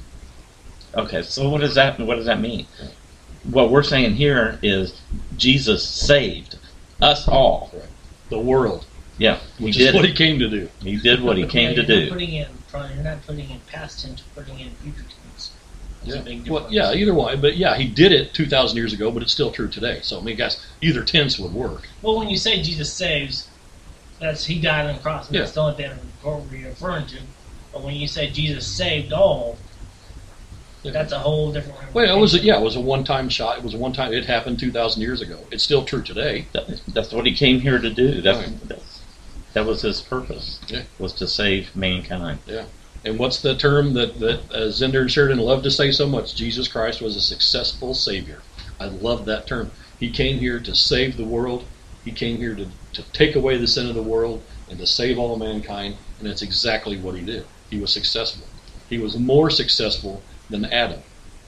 Speaker 2: Okay, so what does that what does that mean?
Speaker 1: Right.
Speaker 2: What we're saying here is Jesus saved us all.
Speaker 1: Right. The world,
Speaker 2: Yeah, he
Speaker 1: which
Speaker 2: did.
Speaker 1: is what he came to do.
Speaker 2: He did what he came
Speaker 3: Yeah,
Speaker 2: to
Speaker 3: you're not
Speaker 2: do.
Speaker 3: Putting in, you're not putting in past tense, you're putting in future tense. That's a big
Speaker 1: Well,
Speaker 3: difference.
Speaker 1: yeah, either one. But yeah, he did it two thousand years ago, but it's still true today. So, I mean, guys, either tense would work.
Speaker 3: Well, when you say Jesus saves, that's he died on the cross. And
Speaker 1: Yeah.
Speaker 3: That's the only thing we're referring to. But when you say Jesus saved all, that's a whole different.
Speaker 1: Well, it was a, yeah, it was a one-time shot. It was a one-time. It happened two thousand years ago. It's still true today.
Speaker 2: That, that's what he came here to do. That's,
Speaker 1: Right.
Speaker 2: that's that was his purpose.
Speaker 1: Yeah.
Speaker 2: Was to save mankind.
Speaker 1: Yeah. And what's the term that that uh, Zender and Sheridan love to say so much? Jesus Christ was a successful Savior. I love that term. He came here to save the world. He came here to, to take away the sin of the world and to save all mankind. And that's exactly what he did. He was successful. He was more successful than Adam.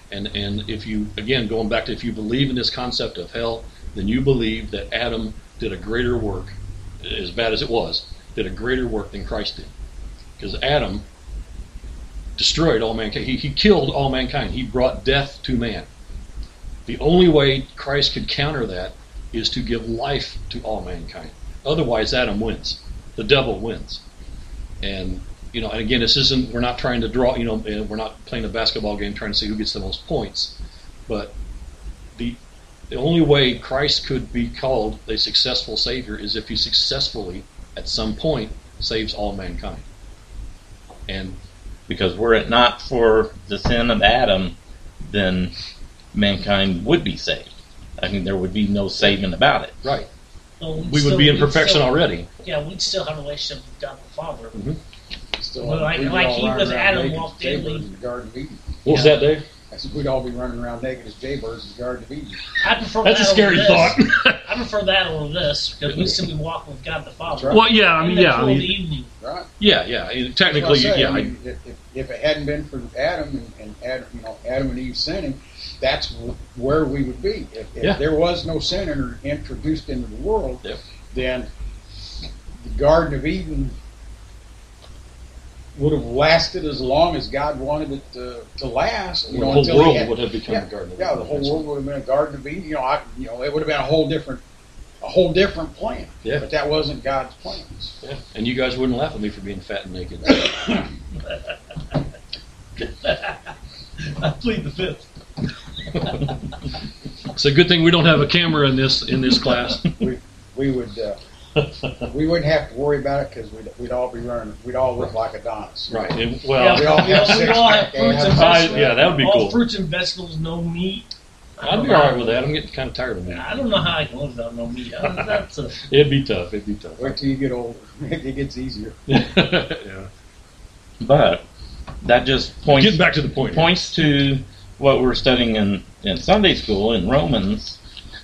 Speaker 1: And and if you, again, going back to, if you believe in this concept of hell, then you believe that Adam did a greater work, as bad as it was, did a greater work than Christ did. Because Adam destroyed all mankind. He, he killed all mankind. He brought death to man. The only way Christ could counter that is to give life to all mankind. Otherwise, Adam wins. The devil wins. And, you know, and again, this isn't, we're not trying to draw, you know, we're not playing a basketball game trying to see who gets the most points. But the the only way Christ could be called a successful Savior is if he successfully, at some point, saves all mankind. And
Speaker 2: Because were it not for the sin of Adam, then mankind would be saved. I mean, there would be no saving about it.
Speaker 1: right,
Speaker 3: So we'd
Speaker 1: we would
Speaker 3: still-
Speaker 1: be in
Speaker 3: we'd
Speaker 1: perfection
Speaker 3: still-
Speaker 1: already.
Speaker 3: Yeah, we'd still have a relationship with God the Father.
Speaker 1: Mm-hmm.
Speaker 4: Still,
Speaker 3: Well, like-
Speaker 4: we'd
Speaker 3: like
Speaker 4: all
Speaker 3: he
Speaker 4: run
Speaker 3: with
Speaker 4: around
Speaker 3: Adam
Speaker 4: naked
Speaker 3: walked
Speaker 4: as
Speaker 3: in,
Speaker 4: jaybirds
Speaker 3: we-
Speaker 4: in the Garden of Eden.
Speaker 1: What was
Speaker 3: Yeah.
Speaker 1: that, Dave?
Speaker 4: I said we'd all be running around naked as jaybirds in the Garden of Eden.
Speaker 3: I prefer
Speaker 1: That's a
Speaker 3: that
Speaker 1: scary
Speaker 3: over
Speaker 1: thought.
Speaker 3: this. I prefer that over this because we'd still be walking with God the Father.
Speaker 4: right.
Speaker 1: Well, yeah, I
Speaker 3: In
Speaker 1: mean,
Speaker 3: the
Speaker 1: yeah, I
Speaker 3: cool of the
Speaker 1: mean,
Speaker 3: evening.
Speaker 4: Right.
Speaker 1: yeah, yeah. and
Speaker 4: That's
Speaker 1: Technically,
Speaker 4: what I say.
Speaker 1: yeah,
Speaker 4: I
Speaker 1: I,
Speaker 4: mean, if, if- if it hadn't been for Adam and, and Adam, you know, Adam and Eve sinning, that's w- where we would be. If, if
Speaker 1: Yeah.
Speaker 4: there was no sin inter- introduced into the world,
Speaker 1: Yep.
Speaker 4: then the Garden of Eden would have lasted as long as God wanted it to, to last. You
Speaker 1: the
Speaker 4: know,
Speaker 1: whole
Speaker 4: until he
Speaker 1: world
Speaker 4: had-
Speaker 1: would have become
Speaker 4: yeah,
Speaker 1: a garden. of
Speaker 4: Yeah,
Speaker 1: Eden.
Speaker 4: the whole
Speaker 1: That's-
Speaker 4: world would have been a Garden of Eden. You know, I, you know, it would have been a whole different, a whole different plan.
Speaker 1: Yeah.
Speaker 4: But that wasn't God's plans.
Speaker 1: Yeah. And you guys wouldn't laugh at me for being fat and naked.
Speaker 3: I plead the fifth.
Speaker 1: It's a good thing we don't have a camera in this in this class.
Speaker 4: We we would uh, we wouldn't have to worry about it because we'd, we'd all be running. We'd all look like Adonis.
Speaker 1: Right. And,
Speaker 3: Yeah,
Speaker 1: well,
Speaker 4: we all
Speaker 3: we all,
Speaker 4: have
Speaker 3: we all have
Speaker 4: six-pack
Speaker 3: fruits and
Speaker 4: abs.
Speaker 1: I-
Speaker 3: vegetables.
Speaker 1: yeah, that would be
Speaker 3: all
Speaker 1: cool.
Speaker 3: fruits and vegetables, no meat. I
Speaker 1: I'd
Speaker 3: don't
Speaker 1: be
Speaker 3: know.
Speaker 1: all right with that. I'm getting kind of tired of meat.
Speaker 3: I don't know how I can live without no meat. I- That's a,
Speaker 1: It'd be tough. It'd be tough.
Speaker 4: Wait till you get older. It gets easier.
Speaker 1: yeah.
Speaker 2: But that just points
Speaker 1: Getting back to the point. here.
Speaker 2: points to what we're studying in, in Sunday school in Romans,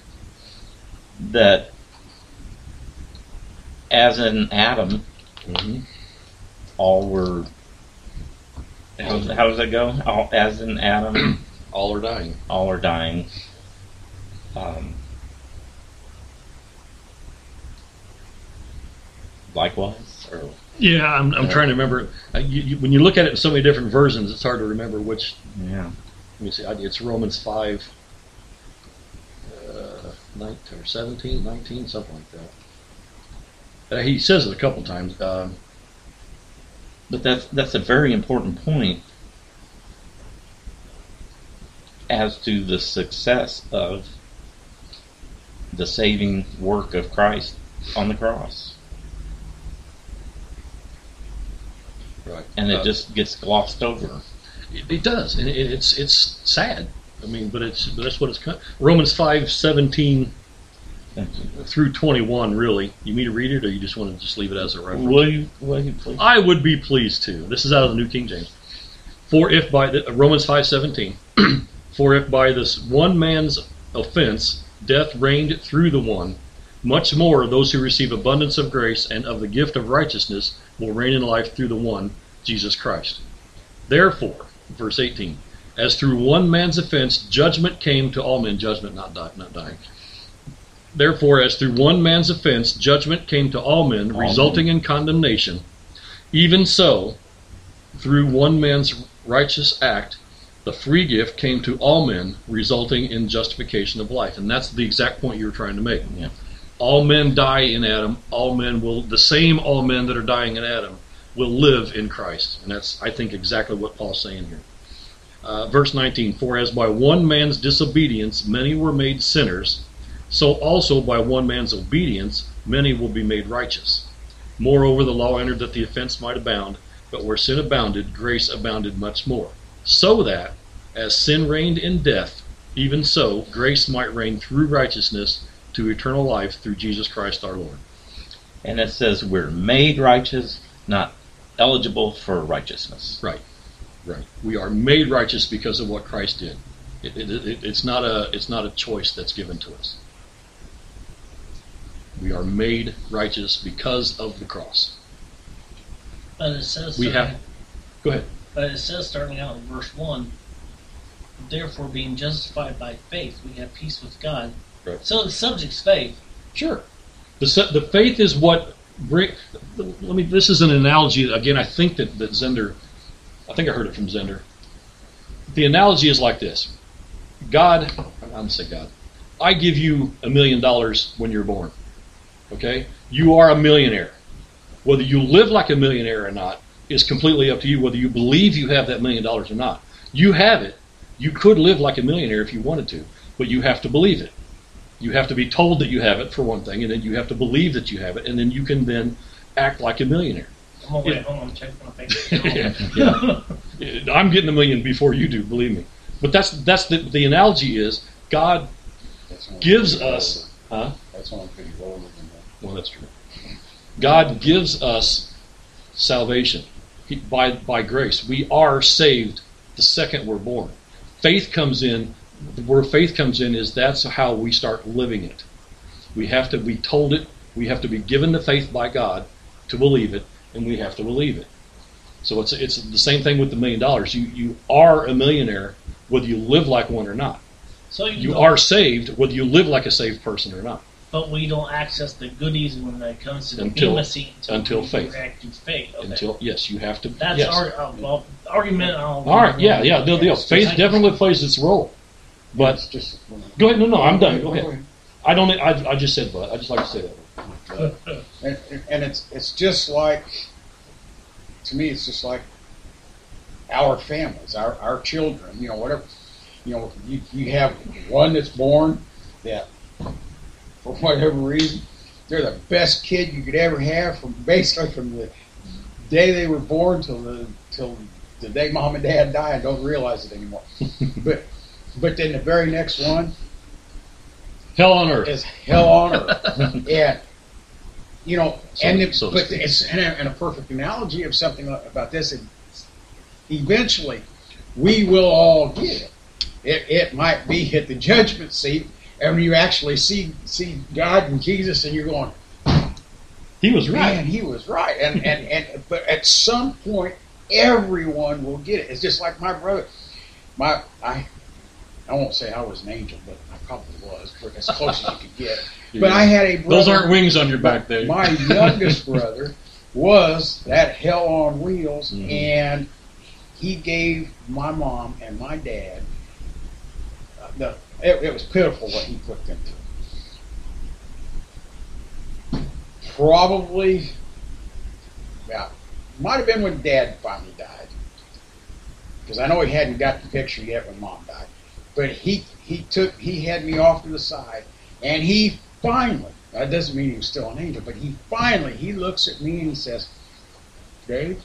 Speaker 2: that as in Adam,
Speaker 1: Mhm.
Speaker 2: all were, how, how does that go? All, as in Adam,
Speaker 1: All are dying.
Speaker 2: all are dying. Um, likewise, or
Speaker 1: Yeah, I'm, I'm trying to remember. Uh, you, you, when you look at it in so many different versions, it's hard to remember which.
Speaker 2: yeah,
Speaker 1: Let me see. I- It's Romans five, uh, nineteen, or seventeen, nineteen, something like that. Uh, he says it a couple times. Um,
Speaker 2: but that's that's a very important point as to the success of the saving work of Christ on the cross,
Speaker 1: right.
Speaker 2: and it
Speaker 1: Uh,
Speaker 2: just gets glossed over.
Speaker 1: It, it does, and it, it's it's sad. I mean, but it's but that's what it's. co- Romans five seventeen through twenty one. Really, you mean to read it, or you just want to just leave it as a reference?
Speaker 2: Will you, will you please?
Speaker 1: I would be pleased to. This is out of the New King James. For if by the, Romans five seventeen, for if by this one man's offense death reigned through the one, much more those who receive abundance of grace and of the gift of righteousness will reign in life through the one, Jesus Christ. Therefore, verse eighteen, as through one man's offense judgment came to all men, judgment not die, not dying. Therefore, as through one man's offense judgment came to all men,
Speaker 2: All
Speaker 1: resulting in condemnation, even so, through one man's righteous act, the free gift came to all men, resulting in justification of life. And that's the exact point you were trying to make.
Speaker 2: Yeah.
Speaker 1: All men die in Adam. All men will, the same all men that are dying in Adam, will live in Christ. And that's, I think, exactly what Paul's saying here. Uh, verse nineteen, for as by one man's disobedience many were made sinners, so also by one man's obedience many will be made righteous. Moreover, the law entered that the offense might abound, but where sin abounded, grace abounded much more. So that, as sin reigned in death, even so grace might reign through righteousness to eternal life through Jesus Christ our Lord.
Speaker 2: And it says we're made righteous, not eligible for righteousness.
Speaker 1: Right, right. We are made righteous because of what Christ did. It, it, it, it's not a it's not a choice that's given to us. We are made righteous because of the cross.
Speaker 3: but it says
Speaker 1: We
Speaker 3: starting-
Speaker 1: have. Go ahead.
Speaker 3: But it says starting out in verse one, therefore being justified by faith, we have peace with God.
Speaker 1: Right.
Speaker 3: So the subject's faith.
Speaker 1: Sure. The se- the faith is what bring. Let me. This is an analogy again. I think that that Zender. I think I heard it from Zender. The analogy is like this: God. I'm going to say God. I give you a million dollars when you're born. Okay, you are a millionaire. Whether you live like a millionaire or not is completely up to you. Whether you believe you have that million dollars or not, you have it. You could live like a millionaire if you wanted to, but you have to believe it. You have to be told that you have it, for one thing, and then you have to believe that you have it, and then you can then act like a millionaire.
Speaker 3: Oh, wait,
Speaker 1: Yeah.
Speaker 3: hold on, check my face.
Speaker 1: yeah, yeah. I'm getting a million before you do, believe me. But that's that's the the analogy is God
Speaker 4: That's only
Speaker 1: gives
Speaker 4: pretty
Speaker 1: us,
Speaker 4: older.
Speaker 1: huh?
Speaker 4: That's only pretty older than that.
Speaker 1: Well, that's true. God gives us salvation he, by by grace. We are saved the second we're born. Faith comes in. Where faith comes in is that's how we start living it. We have to be told it. We have to be given the faith by God to believe it, and we have to believe it. So it's it's the same thing with the million dollars. You you are a millionaire whether you live like one or not.
Speaker 3: So you,
Speaker 1: You
Speaker 3: don't-
Speaker 1: are saved whether you live like a saved person or not.
Speaker 3: But we don't access the goodies when it comes to the
Speaker 1: Until-
Speaker 3: Bema seat
Speaker 1: until
Speaker 3: we
Speaker 1: faith.
Speaker 3: react to faith. Okay.
Speaker 1: Until yes, you have to.
Speaker 3: That's
Speaker 1: yes.
Speaker 3: our uh, well, argument. I'll
Speaker 1: All right, yeah, yeah. No, no, faith definitely plays its role. But
Speaker 4: It's just,
Speaker 1: go ahead. No, no, I'm done. Go ahead. I don't. I, I just said, but I just like to say that.
Speaker 4: And, and it's it's just like, to me, it's just like our families, our, our children, you know, whatever. You know, you, you have one that's born that, for whatever reason, they're the best kid you could ever have from basically from the day they were born till the till the day mom and dad die and don't realize it anymore. but but then the very next one
Speaker 1: Hell on earth.
Speaker 4: is hell on earth. And you know,
Speaker 1: So-
Speaker 4: and it,
Speaker 1: so to
Speaker 4: but
Speaker 1: speak.
Speaker 4: it's and a, and a perfect analogy of something about this. And eventually, we will all get it. It it might be at the judgment seat, and you actually see see God and Jesus, and you're going,
Speaker 1: He was right.
Speaker 4: man, he was right. And and and but at some point, everyone will get it. It's just like my brother. My I I won't say I was an angel, but I probably was, but as close as you could get. But I had a brother.
Speaker 1: Those aren't wings on your back there.
Speaker 4: My youngest brother was that hell on wheels,
Speaker 1: Mhm.
Speaker 4: and he gave my mom and my dad uh, the. It, it was pitiful what he put them through. Probably, yeah, might have been when Dad finally died, because I know he hadn't got the picture yet when Mom died. But he he took he had me off to the side, and he finally. That doesn't mean he was still an angel, but he finally he looks at me and he says, "Dave,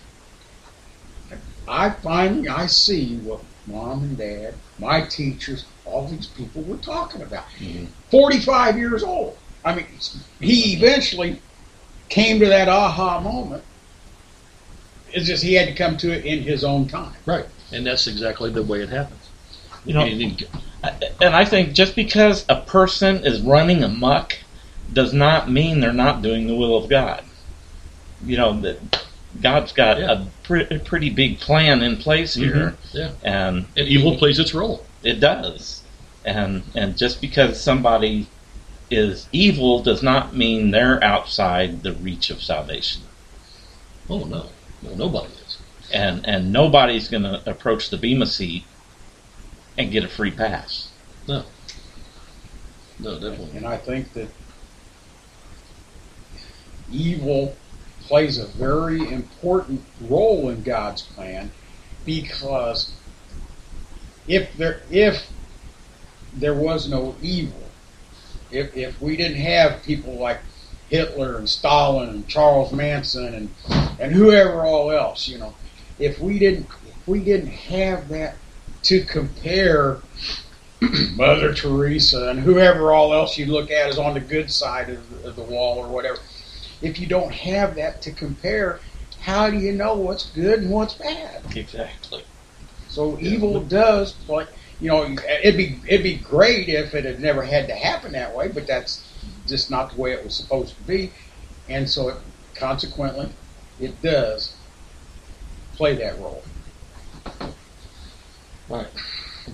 Speaker 4: I finally I see what Mom and Dad, my teachers, all these people were talking about.
Speaker 1: Mhm.
Speaker 4: forty-five years old. I mean, he eventually came to that aha moment. It's just he had to come to it in his own time.
Speaker 1: Right. And that's exactly the way it happens.
Speaker 2: You know,
Speaker 1: And it-
Speaker 2: and I think just because a person is running amok does not mean they're not doing the will of God. You know, that God's got
Speaker 1: Yeah.
Speaker 2: a, pre- a pretty big plan in place here,
Speaker 1: yeah.
Speaker 2: and
Speaker 1: And evil plays its role.
Speaker 2: it does. And and just because somebody is evil does not mean they're outside the reach of salvation.
Speaker 1: Oh, no. No, nobody is.
Speaker 2: And and nobody's going to approach the Bema seat and get a free pass.
Speaker 1: No. No, definitely.
Speaker 4: And I think that evil plays a very important role in God's plan, because if there if there was no evil, if if we didn't have people like Hitler and Stalin and Charles Manson and and whoever all else, you know, if we didn't if we didn't have that to compare Mother Teresa and whoever all else you look at is on the good side of the, of the wall or whatever. If you don't have that to compare, how do you know what's good and what's bad?
Speaker 2: Exactly.
Speaker 4: So evil does, like, you know, it'd be it'd be great if it had never had to happen that way, but that's just not the way it was supposed to be, and so it, consequently, it does play that role.
Speaker 1: Right.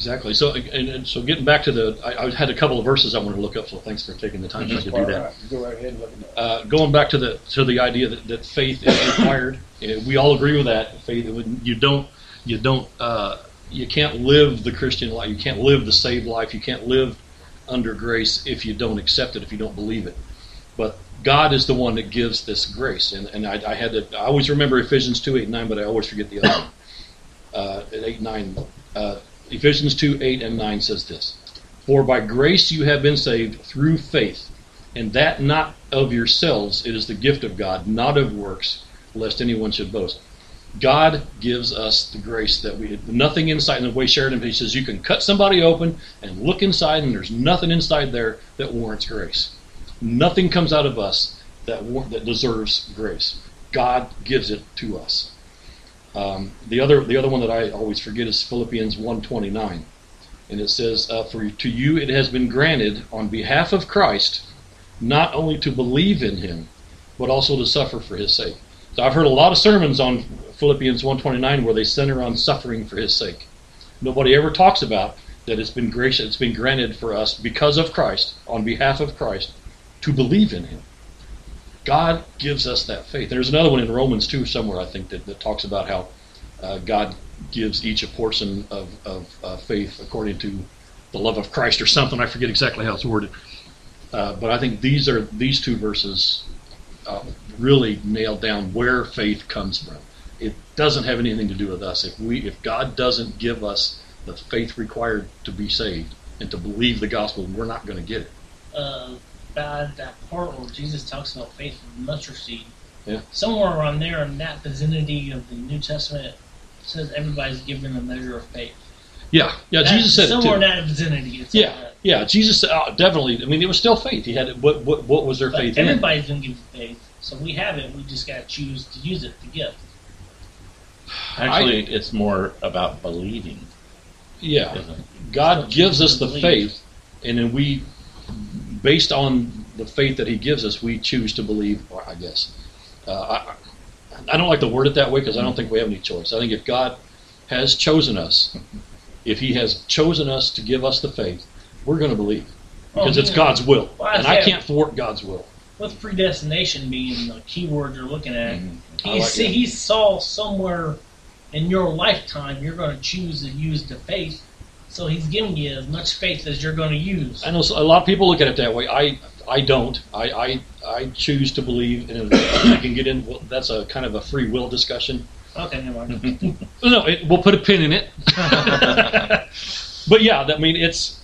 Speaker 1: Exactly. So, and, and so getting back to the, I, I had a couple of verses I want to look up. So thanks for taking the time so I could do
Speaker 4: All
Speaker 1: that.
Speaker 4: right, go right ahead and look at that.
Speaker 1: Uh, going back to the to the idea that, that faith is required, uh, we all agree with that. Faith, you don't, you don't, uh, you can't live the Christian life. You can't live the saved life. You can't live under grace if you don't accept it, if you don't believe it. But God is the one that gives this grace, and and I, I had to. I always remember Ephesians two, eight, and nine, but I always forget the other one. Uh, eight, nine. Uh, Ephesians two, eight, and nine says this: For by grace you have been saved through faith, and that not of yourselves, it is the gift of God, not of works, lest anyone should boast. God gives us the grace that we nothing inside. In the way Sheridan, he says, you can cut somebody open and look inside, and there's nothing inside there that warrants grace. Nothing comes out of us that war- that deserves grace. God gives it to us. Um, the other the other one that I always forget is Philippians one twenty-nine, and it says, uh, "For to you it has been granted on behalf of Christ, not only to believe in Him, but also to suffer for His sake." So I've heard a lot of sermons on Philippians one twenty-nine where they center on suffering for His sake. Nobody ever talks about that it's been gracious, it's been granted for us because of Christ, on behalf of Christ, to believe in Him. God gives us that faith. There's another one in Romans two somewhere, I think, that, that talks about how uh, God gives each a portion of, of uh, faith according to the love of Christ or something. I forget exactly how it's worded. Uh, but I think these are these two verses uh, really nail down where faith comes from. It doesn't have anything to do with us. If we, if God doesn't give us the faith required to be saved and to believe the gospel, we're not going to get it.
Speaker 3: Uh, About that part where Jesus talks about faith of the mustard seed.
Speaker 1: Yeah.
Speaker 3: Somewhere around there in that vicinity of the New Testament, it says everybody's given a measure of faith.
Speaker 1: Yeah, yeah.
Speaker 3: That-
Speaker 1: Jesus said it
Speaker 3: somewhere
Speaker 1: too.
Speaker 3: in that vicinity. It's
Speaker 1: Yeah,
Speaker 3: like that.
Speaker 1: yeah. Jesus said, uh, definitely. I mean, it was still faith. He had what? What, what was their
Speaker 3: But
Speaker 1: faith in?
Speaker 3: everybody's been given faith, so we have it. We just got to choose to use it to give.
Speaker 2: Actually, it's more about believing.
Speaker 1: Yeah,
Speaker 2: Isn't it?
Speaker 1: God
Speaker 3: Still
Speaker 1: gives us
Speaker 3: choosing
Speaker 1: the
Speaker 3: to believe.
Speaker 1: faith, and then we, based on the faith that He gives us, we choose to believe. Or I guess uh, I, I don't like to word it that way because I don't think we have any choice. I think if God has chosen us, if He has chosen us to give us the faith, we're going to believe because
Speaker 3: Oh,
Speaker 1: it's
Speaker 3: yeah.
Speaker 1: God's will,
Speaker 3: Well, I
Speaker 1: and I
Speaker 3: say-
Speaker 1: can't thwart God's will.
Speaker 3: With predestination being the key word you're looking at,
Speaker 1: Mhm. I
Speaker 3: he,
Speaker 1: like
Speaker 3: see,
Speaker 1: that.
Speaker 3: he saw somewhere in your lifetime you're going to choose to use the faith, so he's giving you as much faith as you're going to use.
Speaker 1: I know a lot of people look at it that way. I I don't. I I, I choose to believe, and I can get in. Well, that's a kind of a free will discussion.
Speaker 3: Okay, never mind.
Speaker 1: No, it, we'll put a pin in it. But yeah, I mean, it's.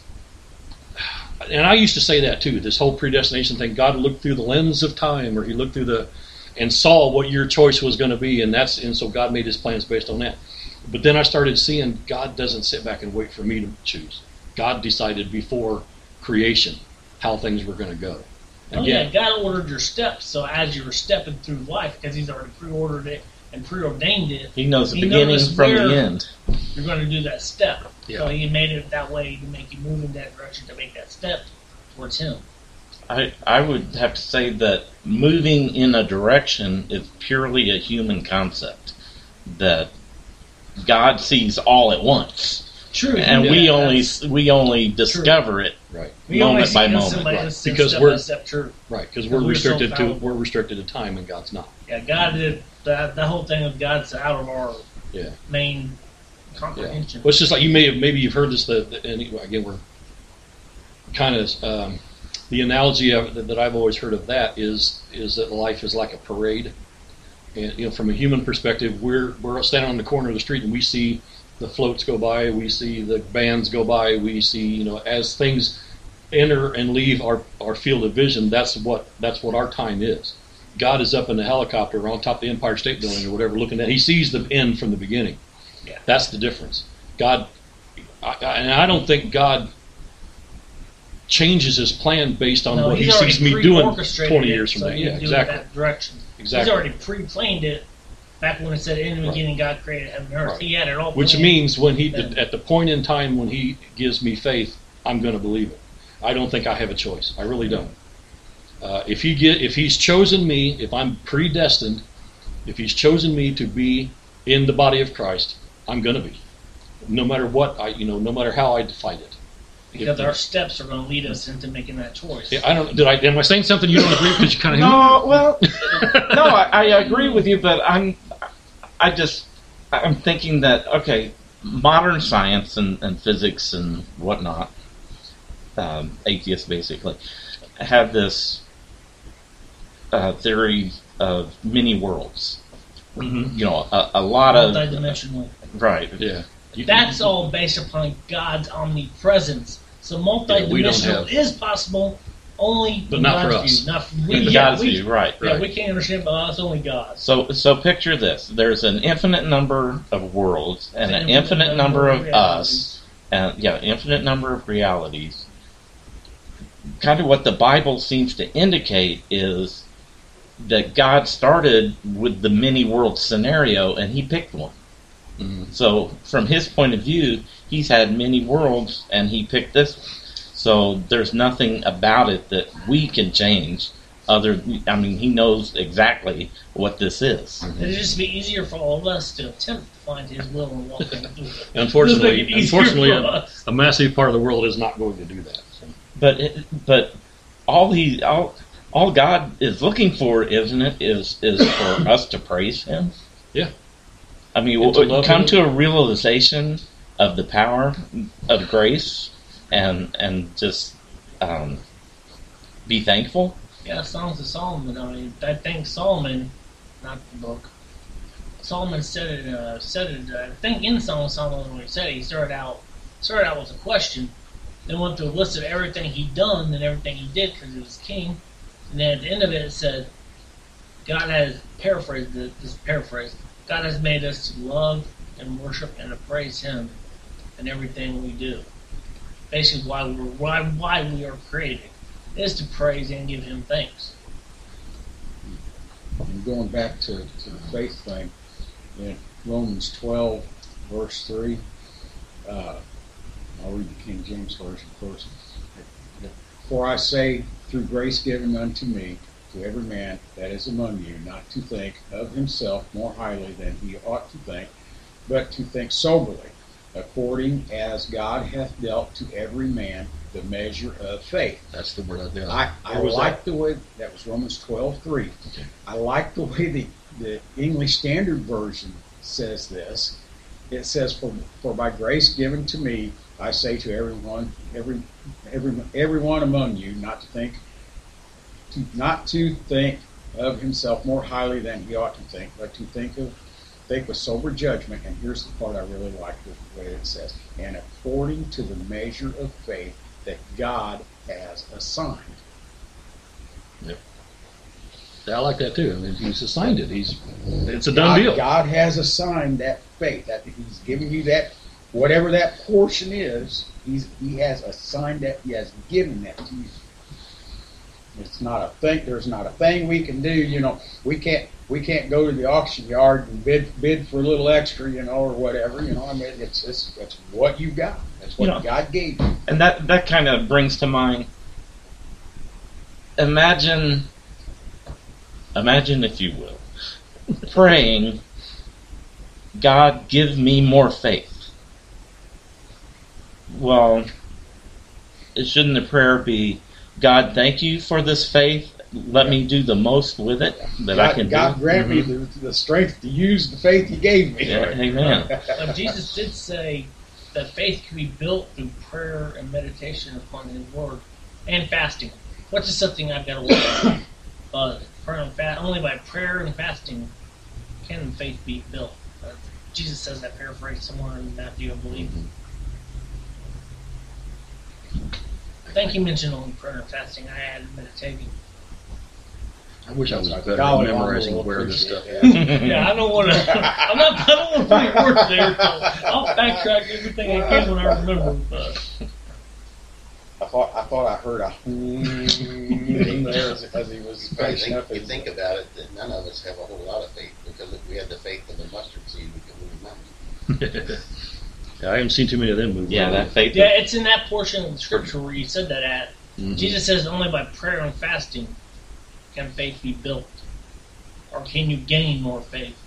Speaker 1: And I used to say that too. This whole predestination thing. God looked through the lens of time, or He looked through the, and saw what your choice was going to be, and that's and so God made His plans based on that. But then I started seeing God doesn't sit back and wait for me to choose. God decided before creation how things were going to go.
Speaker 3: Oh yeah, God ordered your steps, so as you were stepping through life, because He's already pre-ordered it and preordained it,
Speaker 2: He knows the
Speaker 3: He
Speaker 2: beginning
Speaker 3: knows
Speaker 2: from
Speaker 3: where-
Speaker 2: the end.
Speaker 3: you're going to do that step.
Speaker 1: Yeah.
Speaker 3: So He made it that way to make you move in that direction, to make that step towards Him.
Speaker 2: I, I would have to say that moving in a direction is purely a human concept. That God sees all at once,
Speaker 3: True.
Speaker 2: and
Speaker 3: yeah,
Speaker 2: we only
Speaker 3: that's-
Speaker 2: we only discover it.
Speaker 1: Right,
Speaker 3: we only
Speaker 2: moment
Speaker 3: see
Speaker 2: by
Speaker 3: it in
Speaker 2: moment,
Speaker 3: somebody
Speaker 1: right.
Speaker 3: else
Speaker 1: Because
Speaker 3: step
Speaker 1: we're-
Speaker 3: by step. True.
Speaker 1: right, because
Speaker 3: Because
Speaker 1: we're
Speaker 3: we're so
Speaker 1: restricted to
Speaker 3: fallible.
Speaker 1: we're restricted to time, and God's not.
Speaker 3: Yeah, God did that. The whole thing of God's out of our
Speaker 1: Yeah.
Speaker 3: main
Speaker 1: Yeah.
Speaker 3: comprehension.
Speaker 1: Well, it's just like you may have maybe you've heard this. That that- and again, we're kind of um, the analogy of, that, that I've always heard of that is is that life is like a parade. And you know, from a human perspective, we're we're standing on the corner of the street and we see the floats go by, we see the bands go by, we see you know as things enter and leave our, our field of vision. That's what that's what our time is. God is up in the helicopter on top of the Empire State Building or whatever, looking at. He sees the end from the beginning.
Speaker 3: Yeah.
Speaker 1: That's the difference. God, I, I, and I don't think God changes His plan based on
Speaker 3: No,
Speaker 1: what He
Speaker 3: he's already
Speaker 1: sees me doing
Speaker 3: pre-orchestrated
Speaker 1: twenty
Speaker 3: it,
Speaker 1: years from
Speaker 3: so
Speaker 1: now.
Speaker 3: you
Speaker 1: Yeah,
Speaker 3: do it
Speaker 1: exactly,
Speaker 3: That direction.
Speaker 1: exactly.
Speaker 3: He's already pre-planned it. Back when it said in the
Speaker 1: Right.
Speaker 3: beginning, God created heaven and earth.
Speaker 1: Right.
Speaker 3: He had it all.
Speaker 1: Which
Speaker 3: planned.
Speaker 1: means when He,
Speaker 3: Then-
Speaker 1: at the point in time when He gives me faith, I'm going to believe it. I don't think I have a choice. I really don't. Uh, if he get, if He's chosen me, if I'm predestined, if He's chosen me to be in the body of Christ, I'm going to be. no matter what I, you know, no matter how I fight it.
Speaker 3: Because
Speaker 1: If-
Speaker 3: our steps are going to lead us into making that choice.
Speaker 1: Yeah, I don't. Did I? Am I saying something you don't agree with? Because you kind of.
Speaker 2: No, well, no, I, I agree with you, but I'm, I just, I'm thinking that okay, modern science and, and physics and whatnot, um, atheists basically, have this uh, theory of many worlds.
Speaker 1: Mm-hmm.
Speaker 2: You know, a, a lot of
Speaker 3: Multidimensional.
Speaker 2: right.
Speaker 1: Yeah. You-
Speaker 3: That's all based upon God's omnipresence. So
Speaker 1: Yeah, we don't
Speaker 3: multidimensional
Speaker 1: have-
Speaker 3: is possible only
Speaker 1: But
Speaker 3: in
Speaker 1: not for
Speaker 3: God's
Speaker 1: us.
Speaker 3: view. Not for,
Speaker 2: In
Speaker 3: we,
Speaker 2: the
Speaker 3: yeah,
Speaker 2: God's
Speaker 3: we,
Speaker 2: view, right?
Speaker 3: yeah,
Speaker 1: Right.
Speaker 3: we can't understand, but it's only God.
Speaker 2: So, so picture this: there's an infinite number of worlds and an infinite number of us, and yeah, infinite number of realities. Kind of what the Bible seems to indicate is that God started with the many world scenario, and He picked one.
Speaker 1: Mhm.
Speaker 2: So, from His point of view, He's had many worlds, and He picked this one. So, there's nothing about it that we can change. Other, I mean, He knows exactly what this is.
Speaker 3: It'd just be easier for all of us to attempt to find His will and walk into it.
Speaker 1: Unfortunately,
Speaker 3: Just make it easier
Speaker 1: unfortunately,
Speaker 3: for
Speaker 1: a,
Speaker 3: us.
Speaker 1: a massive part of the world is not going to do that. So.
Speaker 2: But it, but all he all all God is looking for, isn't it, is is for us to praise Him.
Speaker 1: Yeah.
Speaker 2: I mean,
Speaker 1: And to
Speaker 2: we'll
Speaker 1: love
Speaker 2: come
Speaker 1: Him.
Speaker 2: to a realization of the power of grace, and and just um, be thankful.
Speaker 3: Yeah, Songs of Solomon. I mean, I think Solomon, not the book. Solomon said it. Uh, said it. Uh, I think in Song of Solomon when he said it, he started out started out with a question, then went through a list of everything he'd done and everything he did because he was king, and then at the end of it, it said, "God has paraphrased it, this paraphrase. God has made us to love and worship and to praise Him in everything we do. Basically, why we're why why we are created is to praise and give Him thanks."
Speaker 4: And going back to, to the faith thing, in Romans twelve, verse three, uh, I'll read the King James Version first. For I say, through grace given unto me, to every man that is among you, not to think of himself more highly than he ought to think, but to think soberly, according as God hath dealt to every man the measure of faith.
Speaker 1: That's the word out there.
Speaker 4: I, I
Speaker 1: Where was
Speaker 4: like the way, that was Romans twelve three.
Speaker 1: Okay.
Speaker 4: I like the way the, the English Standard Version says this. It says, for, for by grace given to me, I say to everyone, every, every, everyone among you, not to think, to, not to think of himself more highly than he ought to think, but to think of, think with sober judgment. And here's the part I really like, the way it says, and according to the measure of faith that God has assigned.
Speaker 1: I like that too. I mean, He's assigned it. He's it's a done
Speaker 4: God,
Speaker 1: deal.
Speaker 4: God has assigned that faith. That He's given you that, whatever that portion is. He's He has assigned that. He has given that to you. It's not a thing. There's not a thing we can do. You know, we can't we can't go to the auction yard and bid bid for a little extra. You know, or whatever. You know, I mean, it's it's, it's what you got. That's what
Speaker 2: You know,
Speaker 4: God gave you.
Speaker 2: And that that kind of brings to mind. Imagine, imagine if you will, praying, God, give me more faith. Well, shouldn't the prayer be, God, thank you for this faith. Let me do the most with it that
Speaker 4: God,
Speaker 2: I can
Speaker 4: God
Speaker 2: do.
Speaker 4: grant me
Speaker 1: Mhm.
Speaker 4: the, the strength to use the faith you gave me.
Speaker 2: Yeah, amen.
Speaker 3: But Jesus did say that faith can be built through prayer and meditation upon His Word and fasting, which is something I've got to work on. But prayer and fa- only by prayer and fasting can faith be built. Uh, Jesus says that paraphrase somewhere in Matthew, I believe. I think He mentioned only prayer and fasting. I added meditating.
Speaker 1: I wish I was better at
Speaker 4: Golly,
Speaker 1: memorizing
Speaker 4: I'll
Speaker 1: where this stuff
Speaker 4: appreciate
Speaker 1: is.
Speaker 4: that.
Speaker 3: Yeah, I don't want to. I'm not. I don't want to put words there. So I'll backtrack everything I can when I remember. But
Speaker 4: I thought I thought I heard a hmm in there as, as he was
Speaker 5: I
Speaker 4: finishing
Speaker 5: think,
Speaker 4: up
Speaker 5: if you
Speaker 4: his.
Speaker 5: think about it, that none of us have a whole lot of faith, because if we had the faith of a mustard seed, we could move a mountain.
Speaker 1: Yeah, I haven't seen too many of them move.
Speaker 2: Yeah, that faith.
Speaker 3: yeah, it's in that portion of the scripture where you said that at.
Speaker 1: Mhm.
Speaker 3: Jesus says only by prayer and fasting can faith be built, or can you gain more faith.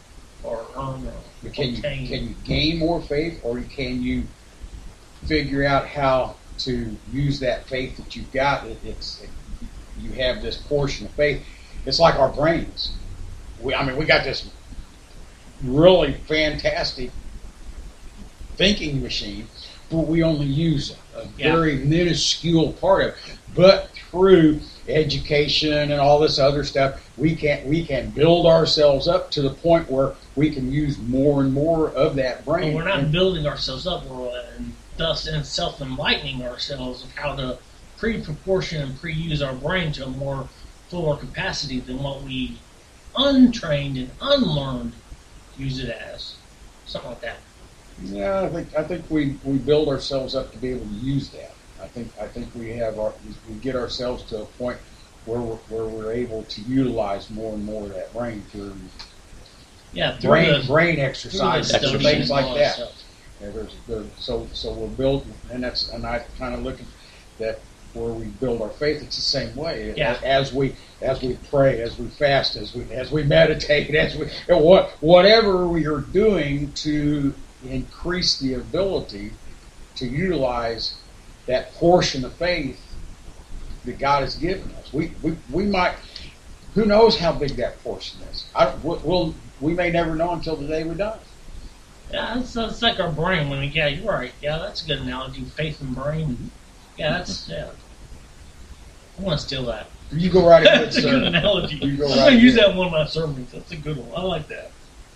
Speaker 3: or earn or
Speaker 4: But can you
Speaker 3: obtain.
Speaker 4: can you gain more faith, or can you figure out how to use that faith that you've got? It, it's it, you have this portion of faith. It's like our brains. We, I mean, we got this really fantastic thinking machine, but we only use a, a
Speaker 3: Yeah.
Speaker 4: very minuscule part of it. But through education and all this other stuff, we can we can build ourselves up to the point where we can use more and more of that
Speaker 3: But
Speaker 4: brain.
Speaker 3: we're not
Speaker 4: And-
Speaker 3: building ourselves up, we're uh, and thus in self-enlightening ourselves of how to pre-proportion and pre-use our brain to a more fuller capacity than what we untrained and unlearned use it as. Something like that.
Speaker 4: Yeah, I think I think we, we build ourselves up to be able to use that. I think I think we have our we get ourselves to a point where we're, where we're able to utilize more and more of that brain through
Speaker 3: Yeah, through
Speaker 4: brain
Speaker 3: the,
Speaker 4: brain
Speaker 3: through the
Speaker 4: exercises and
Speaker 3: study
Speaker 4: things
Speaker 3: and all
Speaker 4: like that.
Speaker 3: stuff.
Speaker 4: Yeah, there's, there, so so we're building, and that's and I kind of look at that where we build our faith. It's the same way.
Speaker 3: Yeah.
Speaker 4: As we as we pray, as we fast, as we as we meditate, as we what whatever we are doing to increase the ability to utilize that portion of faith that God has given us. We we, we might. Who knows how big that portion is? I, we'll, we may never know until the day we're done.
Speaker 3: Yeah, it's, it's like our brain. When we, yeah, you're right. Yeah, that's a good analogy. Faith and brain.
Speaker 4: Mm-hmm.
Speaker 3: Yeah, that's yeah. I want to steal that.
Speaker 4: You go right ahead,
Speaker 3: That's a
Speaker 4: sir.
Speaker 3: good analogy.
Speaker 4: You go
Speaker 3: I'm
Speaker 4: right
Speaker 3: going to use
Speaker 4: ahead.
Speaker 3: that in one of my sermons. That's a good one. I like that.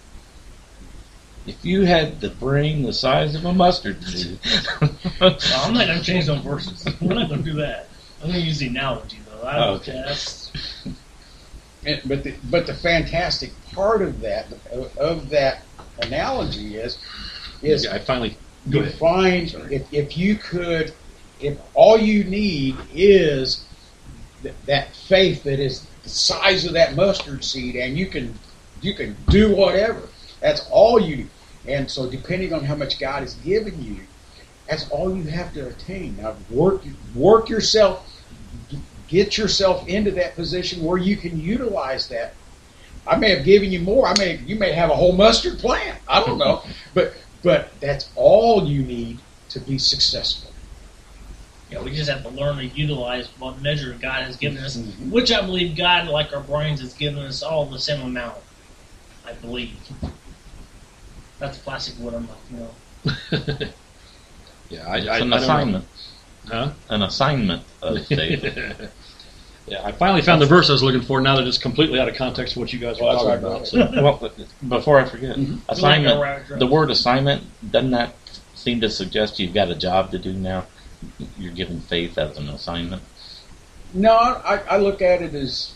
Speaker 2: If you had the brain the size of a mustard seed.
Speaker 3: Well, I'm not going to change those verses. We're not going to do that. I'm going to use the analogy though. I
Speaker 2: Oh,
Speaker 3: don't
Speaker 2: okay.
Speaker 3: That's,
Speaker 4: And- but the, but the fantastic part of that of that analogy is is
Speaker 1: I finally go
Speaker 4: you
Speaker 1: ahead.
Speaker 4: find
Speaker 1: Sorry.
Speaker 4: if, if you could if all you need is th- that faith that is the size of that mustard seed, and you can you can do whatever. That's all you need. And so depending on how much God has given you, that's all you have to attain. Now work work yourself. Get yourself into that position where you can utilize that. I may have given you more. I may you may have a whole mustard plant. I don't know, but but that's all you need to be successful.
Speaker 3: yeah, we just have to learn to utilize what measure God has given us,
Speaker 4: Mhm.
Speaker 3: which I believe God, like our brains, has given us all the same amount. I believe. That's plastic wood. I'm not, you know.
Speaker 1: Yeah, I,
Speaker 2: It's
Speaker 1: I,
Speaker 2: an
Speaker 1: I don't
Speaker 2: assignment.
Speaker 1: know. Huh?
Speaker 2: An assignment of faith.
Speaker 1: Yeah, I finally found the verse I was looking for. Now that it's completely out of context of what you guys were
Speaker 4: Well, that's
Speaker 1: talking
Speaker 4: right,
Speaker 1: about.
Speaker 2: Well, before I forget,
Speaker 4: Mhm.
Speaker 2: assignment.
Speaker 3: Like a-
Speaker 2: The word assignment, doesn't that seem to suggest you've got a job to do now? You're given faith as an assignment.
Speaker 4: No, I, I look at it as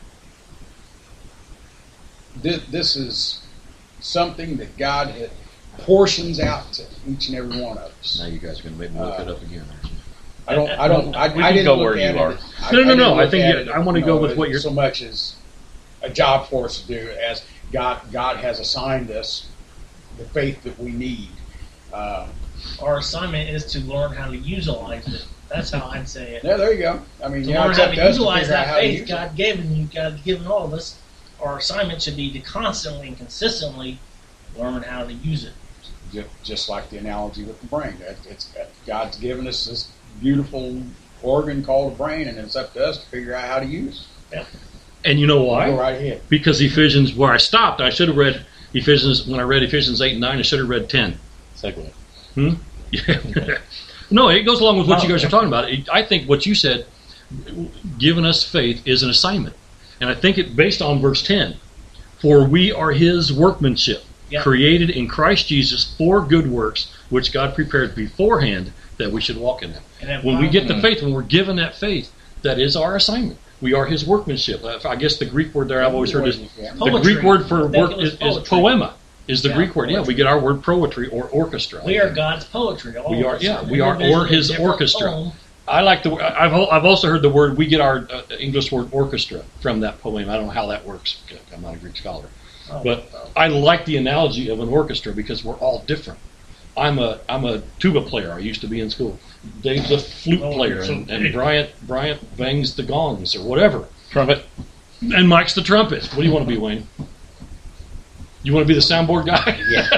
Speaker 4: this, this is something that God had portions out to each and every one of us.
Speaker 1: Now you guys are going to make me look
Speaker 4: Uh,
Speaker 1: it up again. aren't you?
Speaker 4: I don't. I don't. I,
Speaker 2: We
Speaker 4: I
Speaker 2: can
Speaker 4: didn't
Speaker 2: go
Speaker 4: look
Speaker 2: where
Speaker 4: at
Speaker 2: you
Speaker 4: it.
Speaker 2: are.
Speaker 4: I,
Speaker 1: No, no, no,
Speaker 4: didn't
Speaker 1: no, I
Speaker 4: look
Speaker 1: think
Speaker 4: at
Speaker 1: you-
Speaker 4: it,
Speaker 1: I wanna
Speaker 4: you
Speaker 1: go
Speaker 4: know,
Speaker 1: with what you're-
Speaker 4: so much as a job for us to do. As God, God has assigned us the faith that we need. Uh,
Speaker 3: Our assignment is to learn how to utilize it. That's how I'd say it.
Speaker 4: yeah, there you go. I mean,
Speaker 3: To
Speaker 4: yeah,
Speaker 3: learn
Speaker 4: it's
Speaker 3: how
Speaker 4: up
Speaker 3: to
Speaker 4: to us to
Speaker 3: utilize
Speaker 4: figure out
Speaker 3: that
Speaker 4: how to
Speaker 3: faith
Speaker 4: use it.
Speaker 3: God given you, God given all of us. Our assignment should be to constantly and consistently learn how to use it.
Speaker 4: Ju- Just like the analogy with the brain, That- it's God's given us this beautiful organ called a brain, and it's up to us to figure out how to use it.
Speaker 1: And you know
Speaker 4: Go
Speaker 1: why?
Speaker 4: right ahead.
Speaker 1: Because Ephesians, where I stopped, I should have read Ephesians, when I read Ephesians eight and nine, I should have read ten.
Speaker 2: Segue.
Speaker 1: Hmm? No, it goes along with what you
Speaker 2: Oh,
Speaker 1: guys are
Speaker 2: okay.
Speaker 1: talking about. It- I think what you said, giving us faith, is an assignment. And I think it based on verse ten. For we are his workmanship,
Speaker 3: Yeah.
Speaker 1: created in Christ Jesus for good works, which God prepared beforehand that we should walk in them.
Speaker 3: And if
Speaker 1: When we
Speaker 3: I-
Speaker 1: get the
Speaker 2: Mhm.
Speaker 1: faith, when we're given that faith, that is our assignment. We are his workmanship. Uh, I guess the Greek word there I've always heard is
Speaker 4: Yeah.
Speaker 1: the
Speaker 3: Poetry.
Speaker 1: Greek word for
Speaker 3: I think
Speaker 1: work
Speaker 3: it was
Speaker 1: is, is
Speaker 3: poetry.
Speaker 1: poema. Is the
Speaker 3: Yeah,
Speaker 1: Greek word? Yeah, we
Speaker 3: poetry.
Speaker 1: get our word poetry or orchestra.
Speaker 3: we are God's poetry. All
Speaker 1: We
Speaker 3: of
Speaker 1: are-
Speaker 3: us
Speaker 1: yeah, we are-
Speaker 3: individually
Speaker 1: or his
Speaker 3: different
Speaker 1: orchestra.
Speaker 3: poem.
Speaker 1: I like the. I've al- I've also heard the word. We get our uh, English word orchestra from that poem. I don't know how that works. I'm not a Greek scholar,
Speaker 3: Oh,
Speaker 1: but
Speaker 3: oh.
Speaker 1: I like the analogy of an orchestra because we're all different. I'm a I'm a tuba player. I used to be in school. Dave's a flute
Speaker 3: Oh,
Speaker 1: player,
Speaker 3: so
Speaker 1: and, and
Speaker 3: big.
Speaker 1: Bryant Bryant bangs the gongs or whatever.
Speaker 2: Trumpet.
Speaker 1: And Mike's the trumpet. What do you want to be, Wayne? You want to be the soundboard guy?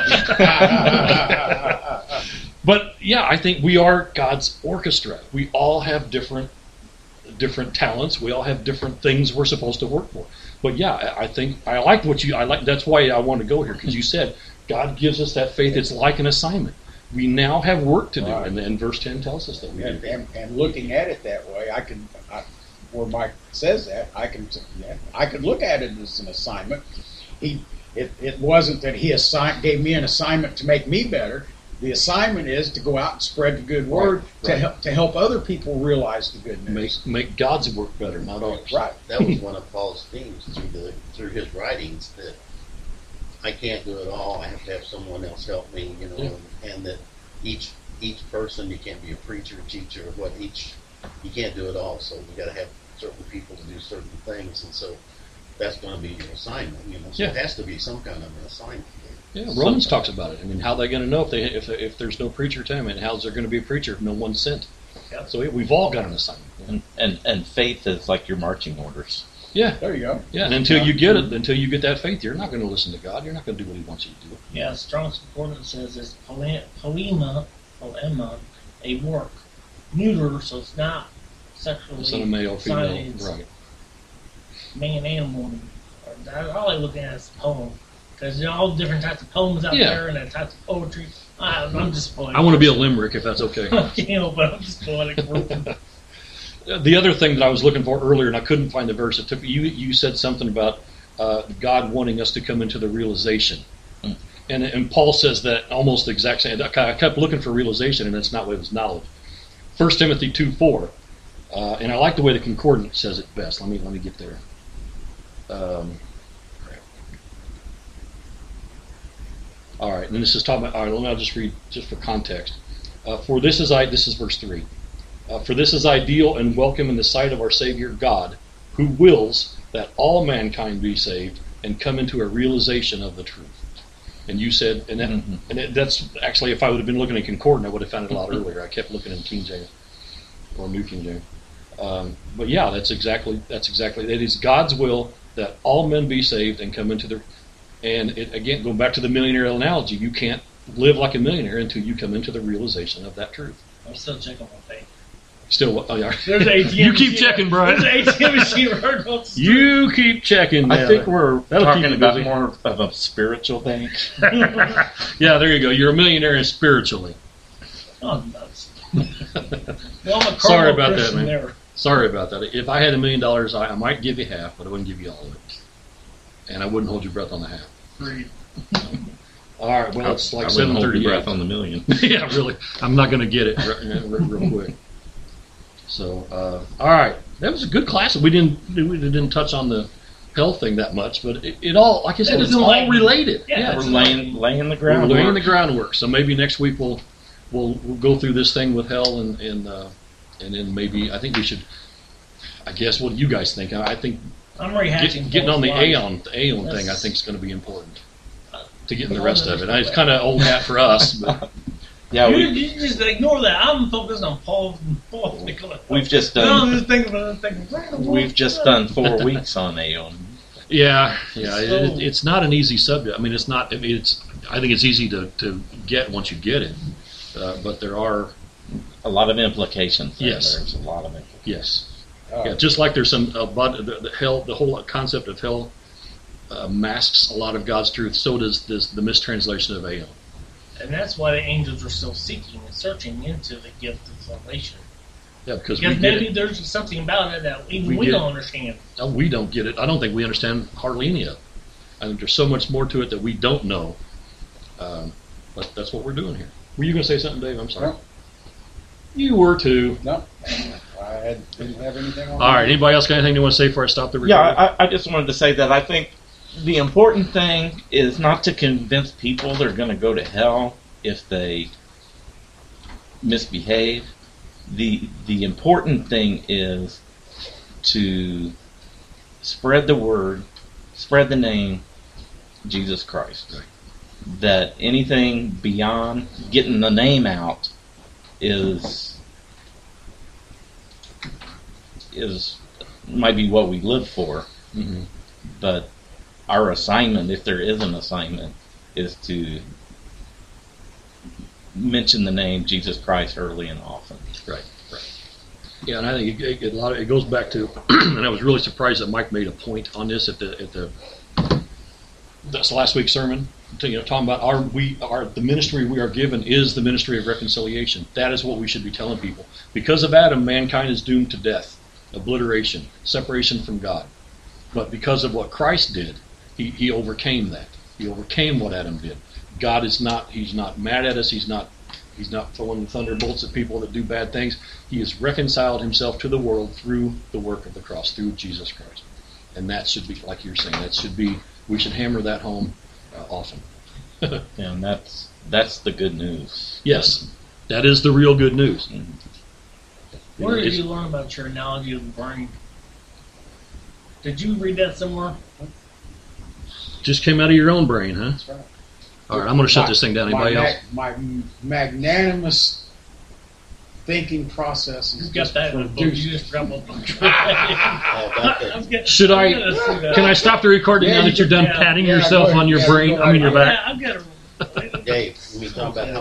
Speaker 5: Yeah.
Speaker 1: But yeah, I think we are God's orchestra. We all have different different talents. We all have different things we're supposed to work for. But yeah, I I think I like what you I like. That's why I want to go here, because you said God gives us that faith. It's like an assignment. We now have work to do,
Speaker 4: Right.
Speaker 1: and then verse ten tells us that we
Speaker 4: And,
Speaker 1: do.
Speaker 4: and, and looking at it that way, I can, I, where Mike says that, I can, yeah, I could look at it as an assignment. He, it, it wasn't that he assigned, gave me an assignment to make me better. The assignment is to go out and spread the good word
Speaker 1: Right,
Speaker 4: to
Speaker 1: right.
Speaker 4: help to help other people realize the good
Speaker 1: Make
Speaker 4: news.
Speaker 1: make God's work better, not ours.
Speaker 4: Right.
Speaker 5: That was one of Paul's themes through the through his writings, that I can't do it all. I have to have someone else help me, you know,
Speaker 1: Yeah.
Speaker 5: and, and that each each person, you can't be a preacher, teacher, what each you can't do it all. So you got to have certain people to do certain things, and so that's going to be your assignment, you know. So it
Speaker 1: Yeah.
Speaker 5: has to be some kind of an assignment.
Speaker 1: Yeah, Romans talks about it. I mean, how are they going to know if they if if there's no preacher to them, and how's there going to be a preacher if no one's sent?
Speaker 3: Yep.
Speaker 1: So we've all got an assignment.
Speaker 2: And, and and faith is like your marching orders.
Speaker 1: Yeah,
Speaker 4: There you go.
Speaker 1: yeah. And until you get it, until you get that faith, you're not going to listen to God. You're not going to do what He wants you to do.
Speaker 3: Yeah, Strong's Concordance says it's poema, poema, poema, a work. Neuter, so it's not sexually
Speaker 1: It's not a male, female,
Speaker 3: assigned, it's
Speaker 1: right?
Speaker 3: man and woman. Or, I I like looking at it as a poem. Because there are all different types of poems out
Speaker 1: Yeah.
Speaker 3: there and types of poetry. I, I'm just poetic.
Speaker 1: I want to be a limerick, if that's okay.
Speaker 3: I can't help it. I'm just poetic.
Speaker 1: The other thing that I was looking for earlier, and I couldn't find the verse. It took you. You said something about uh, God wanting us to come into the realization,
Speaker 2: Mm.
Speaker 1: and and Paul says that almost the exact same. I kept looking for realization, and that's not what it was. Knowledge. First Timothy two four, uh, and I like the way the concordance says it best. Let me let me get there. Um, all right, and this is talking about. All right, let me I'll just read just for context. Uh, for this is I. This is verse three. Uh, for this is ideal and welcome in the sight of our Savior God, who wills that all mankind be saved and come into a realization of the truth. And you said, and, that,
Speaker 2: Mhm.
Speaker 1: and it, that's actually, if I would have been looking at Concordant, I would have found it a lot earlier. I kept looking in King James or New King James. Um, but yeah, that's exactly that's exactly it is God's will that all men be saved and come into the. And it, again, going back to the millionaire analogy, you can't live like a millionaire until you come into the realization of that truth.
Speaker 3: I'm still checking my faith.
Speaker 1: Still, oh, yeah.
Speaker 3: There's an A T M
Speaker 1: You keep
Speaker 3: machine.
Speaker 1: checking, Brian.
Speaker 3: There's an A T M machine right across the street.
Speaker 1: You keep checking.
Speaker 2: I
Speaker 1: man.
Speaker 2: think we're
Speaker 1: That'll keep
Speaker 2: talking
Speaker 1: you
Speaker 2: about
Speaker 1: busy.
Speaker 2: more of a spiritual thing.
Speaker 1: Yeah, there you go. You're a millionaire spiritually.
Speaker 3: Oh, nuts. Well, I'm a
Speaker 1: Sorry
Speaker 3: carnal
Speaker 1: about that,
Speaker 3: Christian
Speaker 1: man.
Speaker 3: there.
Speaker 1: Sorry about that. If I had a million dollars, I, I might give you half, but I wouldn't give you all of it. And I wouldn't hold your breath on the half.
Speaker 3: Agreed.
Speaker 1: All right, well, it's like
Speaker 2: I wouldn't
Speaker 1: seven
Speaker 2: hold
Speaker 1: thirty.
Speaker 2: your breath on the million.
Speaker 1: Yeah, really. I'm not going to get it real, real, real quick. So, uh, all right, that was a good class. We didn't we didn't touch on the health thing that much, but it, it all, like I said,
Speaker 3: It was
Speaker 1: it's all
Speaker 3: enlightening.
Speaker 1: related.
Speaker 3: Yeah,
Speaker 2: We're
Speaker 3: it's
Speaker 2: laying laying the
Speaker 1: We're
Speaker 2: groundwork.
Speaker 1: laying the groundwork. So maybe next week we'll we'll, we'll go through this thing with hell, and and uh, and then maybe I think we should. I guess what do you guys think? I I think
Speaker 3: I'm rehashing
Speaker 1: get, getting on the
Speaker 3: Paul's life.
Speaker 1: Aeon the Aeon thing, I
Speaker 3: That's-
Speaker 1: think is going to be important to get in the
Speaker 3: Well,
Speaker 1: rest of it.
Speaker 3: there's-
Speaker 1: It's kind of old hat for us, but
Speaker 2: Yeah,
Speaker 3: you,
Speaker 2: we,
Speaker 3: you just ignore that. I'm focused on Paul. Paul Nicola.
Speaker 2: we've just
Speaker 3: No,
Speaker 2: done
Speaker 3: I'm just thinking about thinking.
Speaker 2: we've just done four weeks on Aeon.
Speaker 1: yeah, yeah,
Speaker 3: So-
Speaker 1: it, it's not an easy subject. I mean, it's not. I mean, it's. I think it's easy to, to get once you get it, uh, but there are
Speaker 2: A lot of implications. there.
Speaker 1: Yes.
Speaker 2: There's a lot of implications.
Speaker 1: yes.
Speaker 4: Uh,
Speaker 1: Yeah, just like there's some about the, the hell, the whole concept of hell uh, masks a lot of God's truth. So does this the mistranslation of Aeon.
Speaker 3: And that's why the angels are still seeking and searching into the gift of salvation.
Speaker 1: Yeah, because we
Speaker 3: Because
Speaker 1: get
Speaker 3: maybe
Speaker 1: it.
Speaker 3: there's something about it that even
Speaker 1: We
Speaker 3: we,
Speaker 1: get
Speaker 3: don't
Speaker 1: it.
Speaker 3: understand.
Speaker 1: No, we don't get it. I don't think we understand hardly any of it. I think there's so much more to it that we don't know. Um, but that's what we're doing here. Were you going to say something, Dave? I'm sorry.
Speaker 4: No.
Speaker 1: You were too.
Speaker 4: No, I had, didn't have anything on
Speaker 1: All right.
Speaker 4: that.
Speaker 1: Anybody else got anything they want to say before I stop the recording?
Speaker 2: Yeah, I, I just wanted to say that I think the important thing is not to convince people they're going to go to hell if they misbehave. The the important thing is to spread the word, spread the name, Jesus Christ.
Speaker 1: Right.
Speaker 2: That anything beyond getting the name out is is might be what we live for,
Speaker 1: Mhm.
Speaker 2: but our assignment, if there is an assignment, is to mention the name Jesus Christ early and often.
Speaker 1: Right, right. Yeah, and I think it, it, a lot of, it goes back to, and I was really surprised that Mike made a point on this at the at the that's last week's sermon. You know, talking about our we our the ministry we are given is the ministry of reconciliation. That is what we should be telling people. Because of Adam, mankind is doomed to death, obliteration, separation from God. But because of what Christ did, he, he overcame that. He overcame what Adam did. God is not he's not mad at us. He's not he's not throwing thunderbolts at people that do bad things. He has reconciled himself to the world through the work of the cross, through Jesus Christ. And that should be, like you're saying, that should be, we should hammer that home uh, often.
Speaker 2: And that's that's the good news.
Speaker 1: Yes, that is the real good news.
Speaker 2: Mhm.
Speaker 1: You
Speaker 3: Where
Speaker 1: know,
Speaker 3: did
Speaker 1: it's-
Speaker 3: you learn about your analogy of the brain? Did you read that somewhere?
Speaker 1: Just came out of your own brain, huh?
Speaker 4: That's right.
Speaker 1: All right, I'm going to shut
Speaker 4: My-
Speaker 1: this thing down.
Speaker 4: my
Speaker 1: Anybody
Speaker 4: mag-
Speaker 1: else?
Speaker 4: My magnanimous thinking process is
Speaker 3: You got that in a book.
Speaker 4: produced.
Speaker 3: You just forgot what book.
Speaker 5: Oh, got that.
Speaker 3: I'm getting-
Speaker 1: Should I-
Speaker 3: I'm gonna see that.
Speaker 1: Can I stop the recording
Speaker 4: Yeah,
Speaker 1: now
Speaker 4: you
Speaker 1: that you're
Speaker 4: can-
Speaker 1: done
Speaker 3: yeah,
Speaker 1: patting
Speaker 4: yeah,
Speaker 1: yourself
Speaker 4: go
Speaker 1: on your
Speaker 4: ahead.
Speaker 1: brain?
Speaker 4: Yeah, go
Speaker 1: I mean your
Speaker 4: ahead.
Speaker 1: back.
Speaker 3: Yeah, I'm getting.
Speaker 5: Dave, we talking about how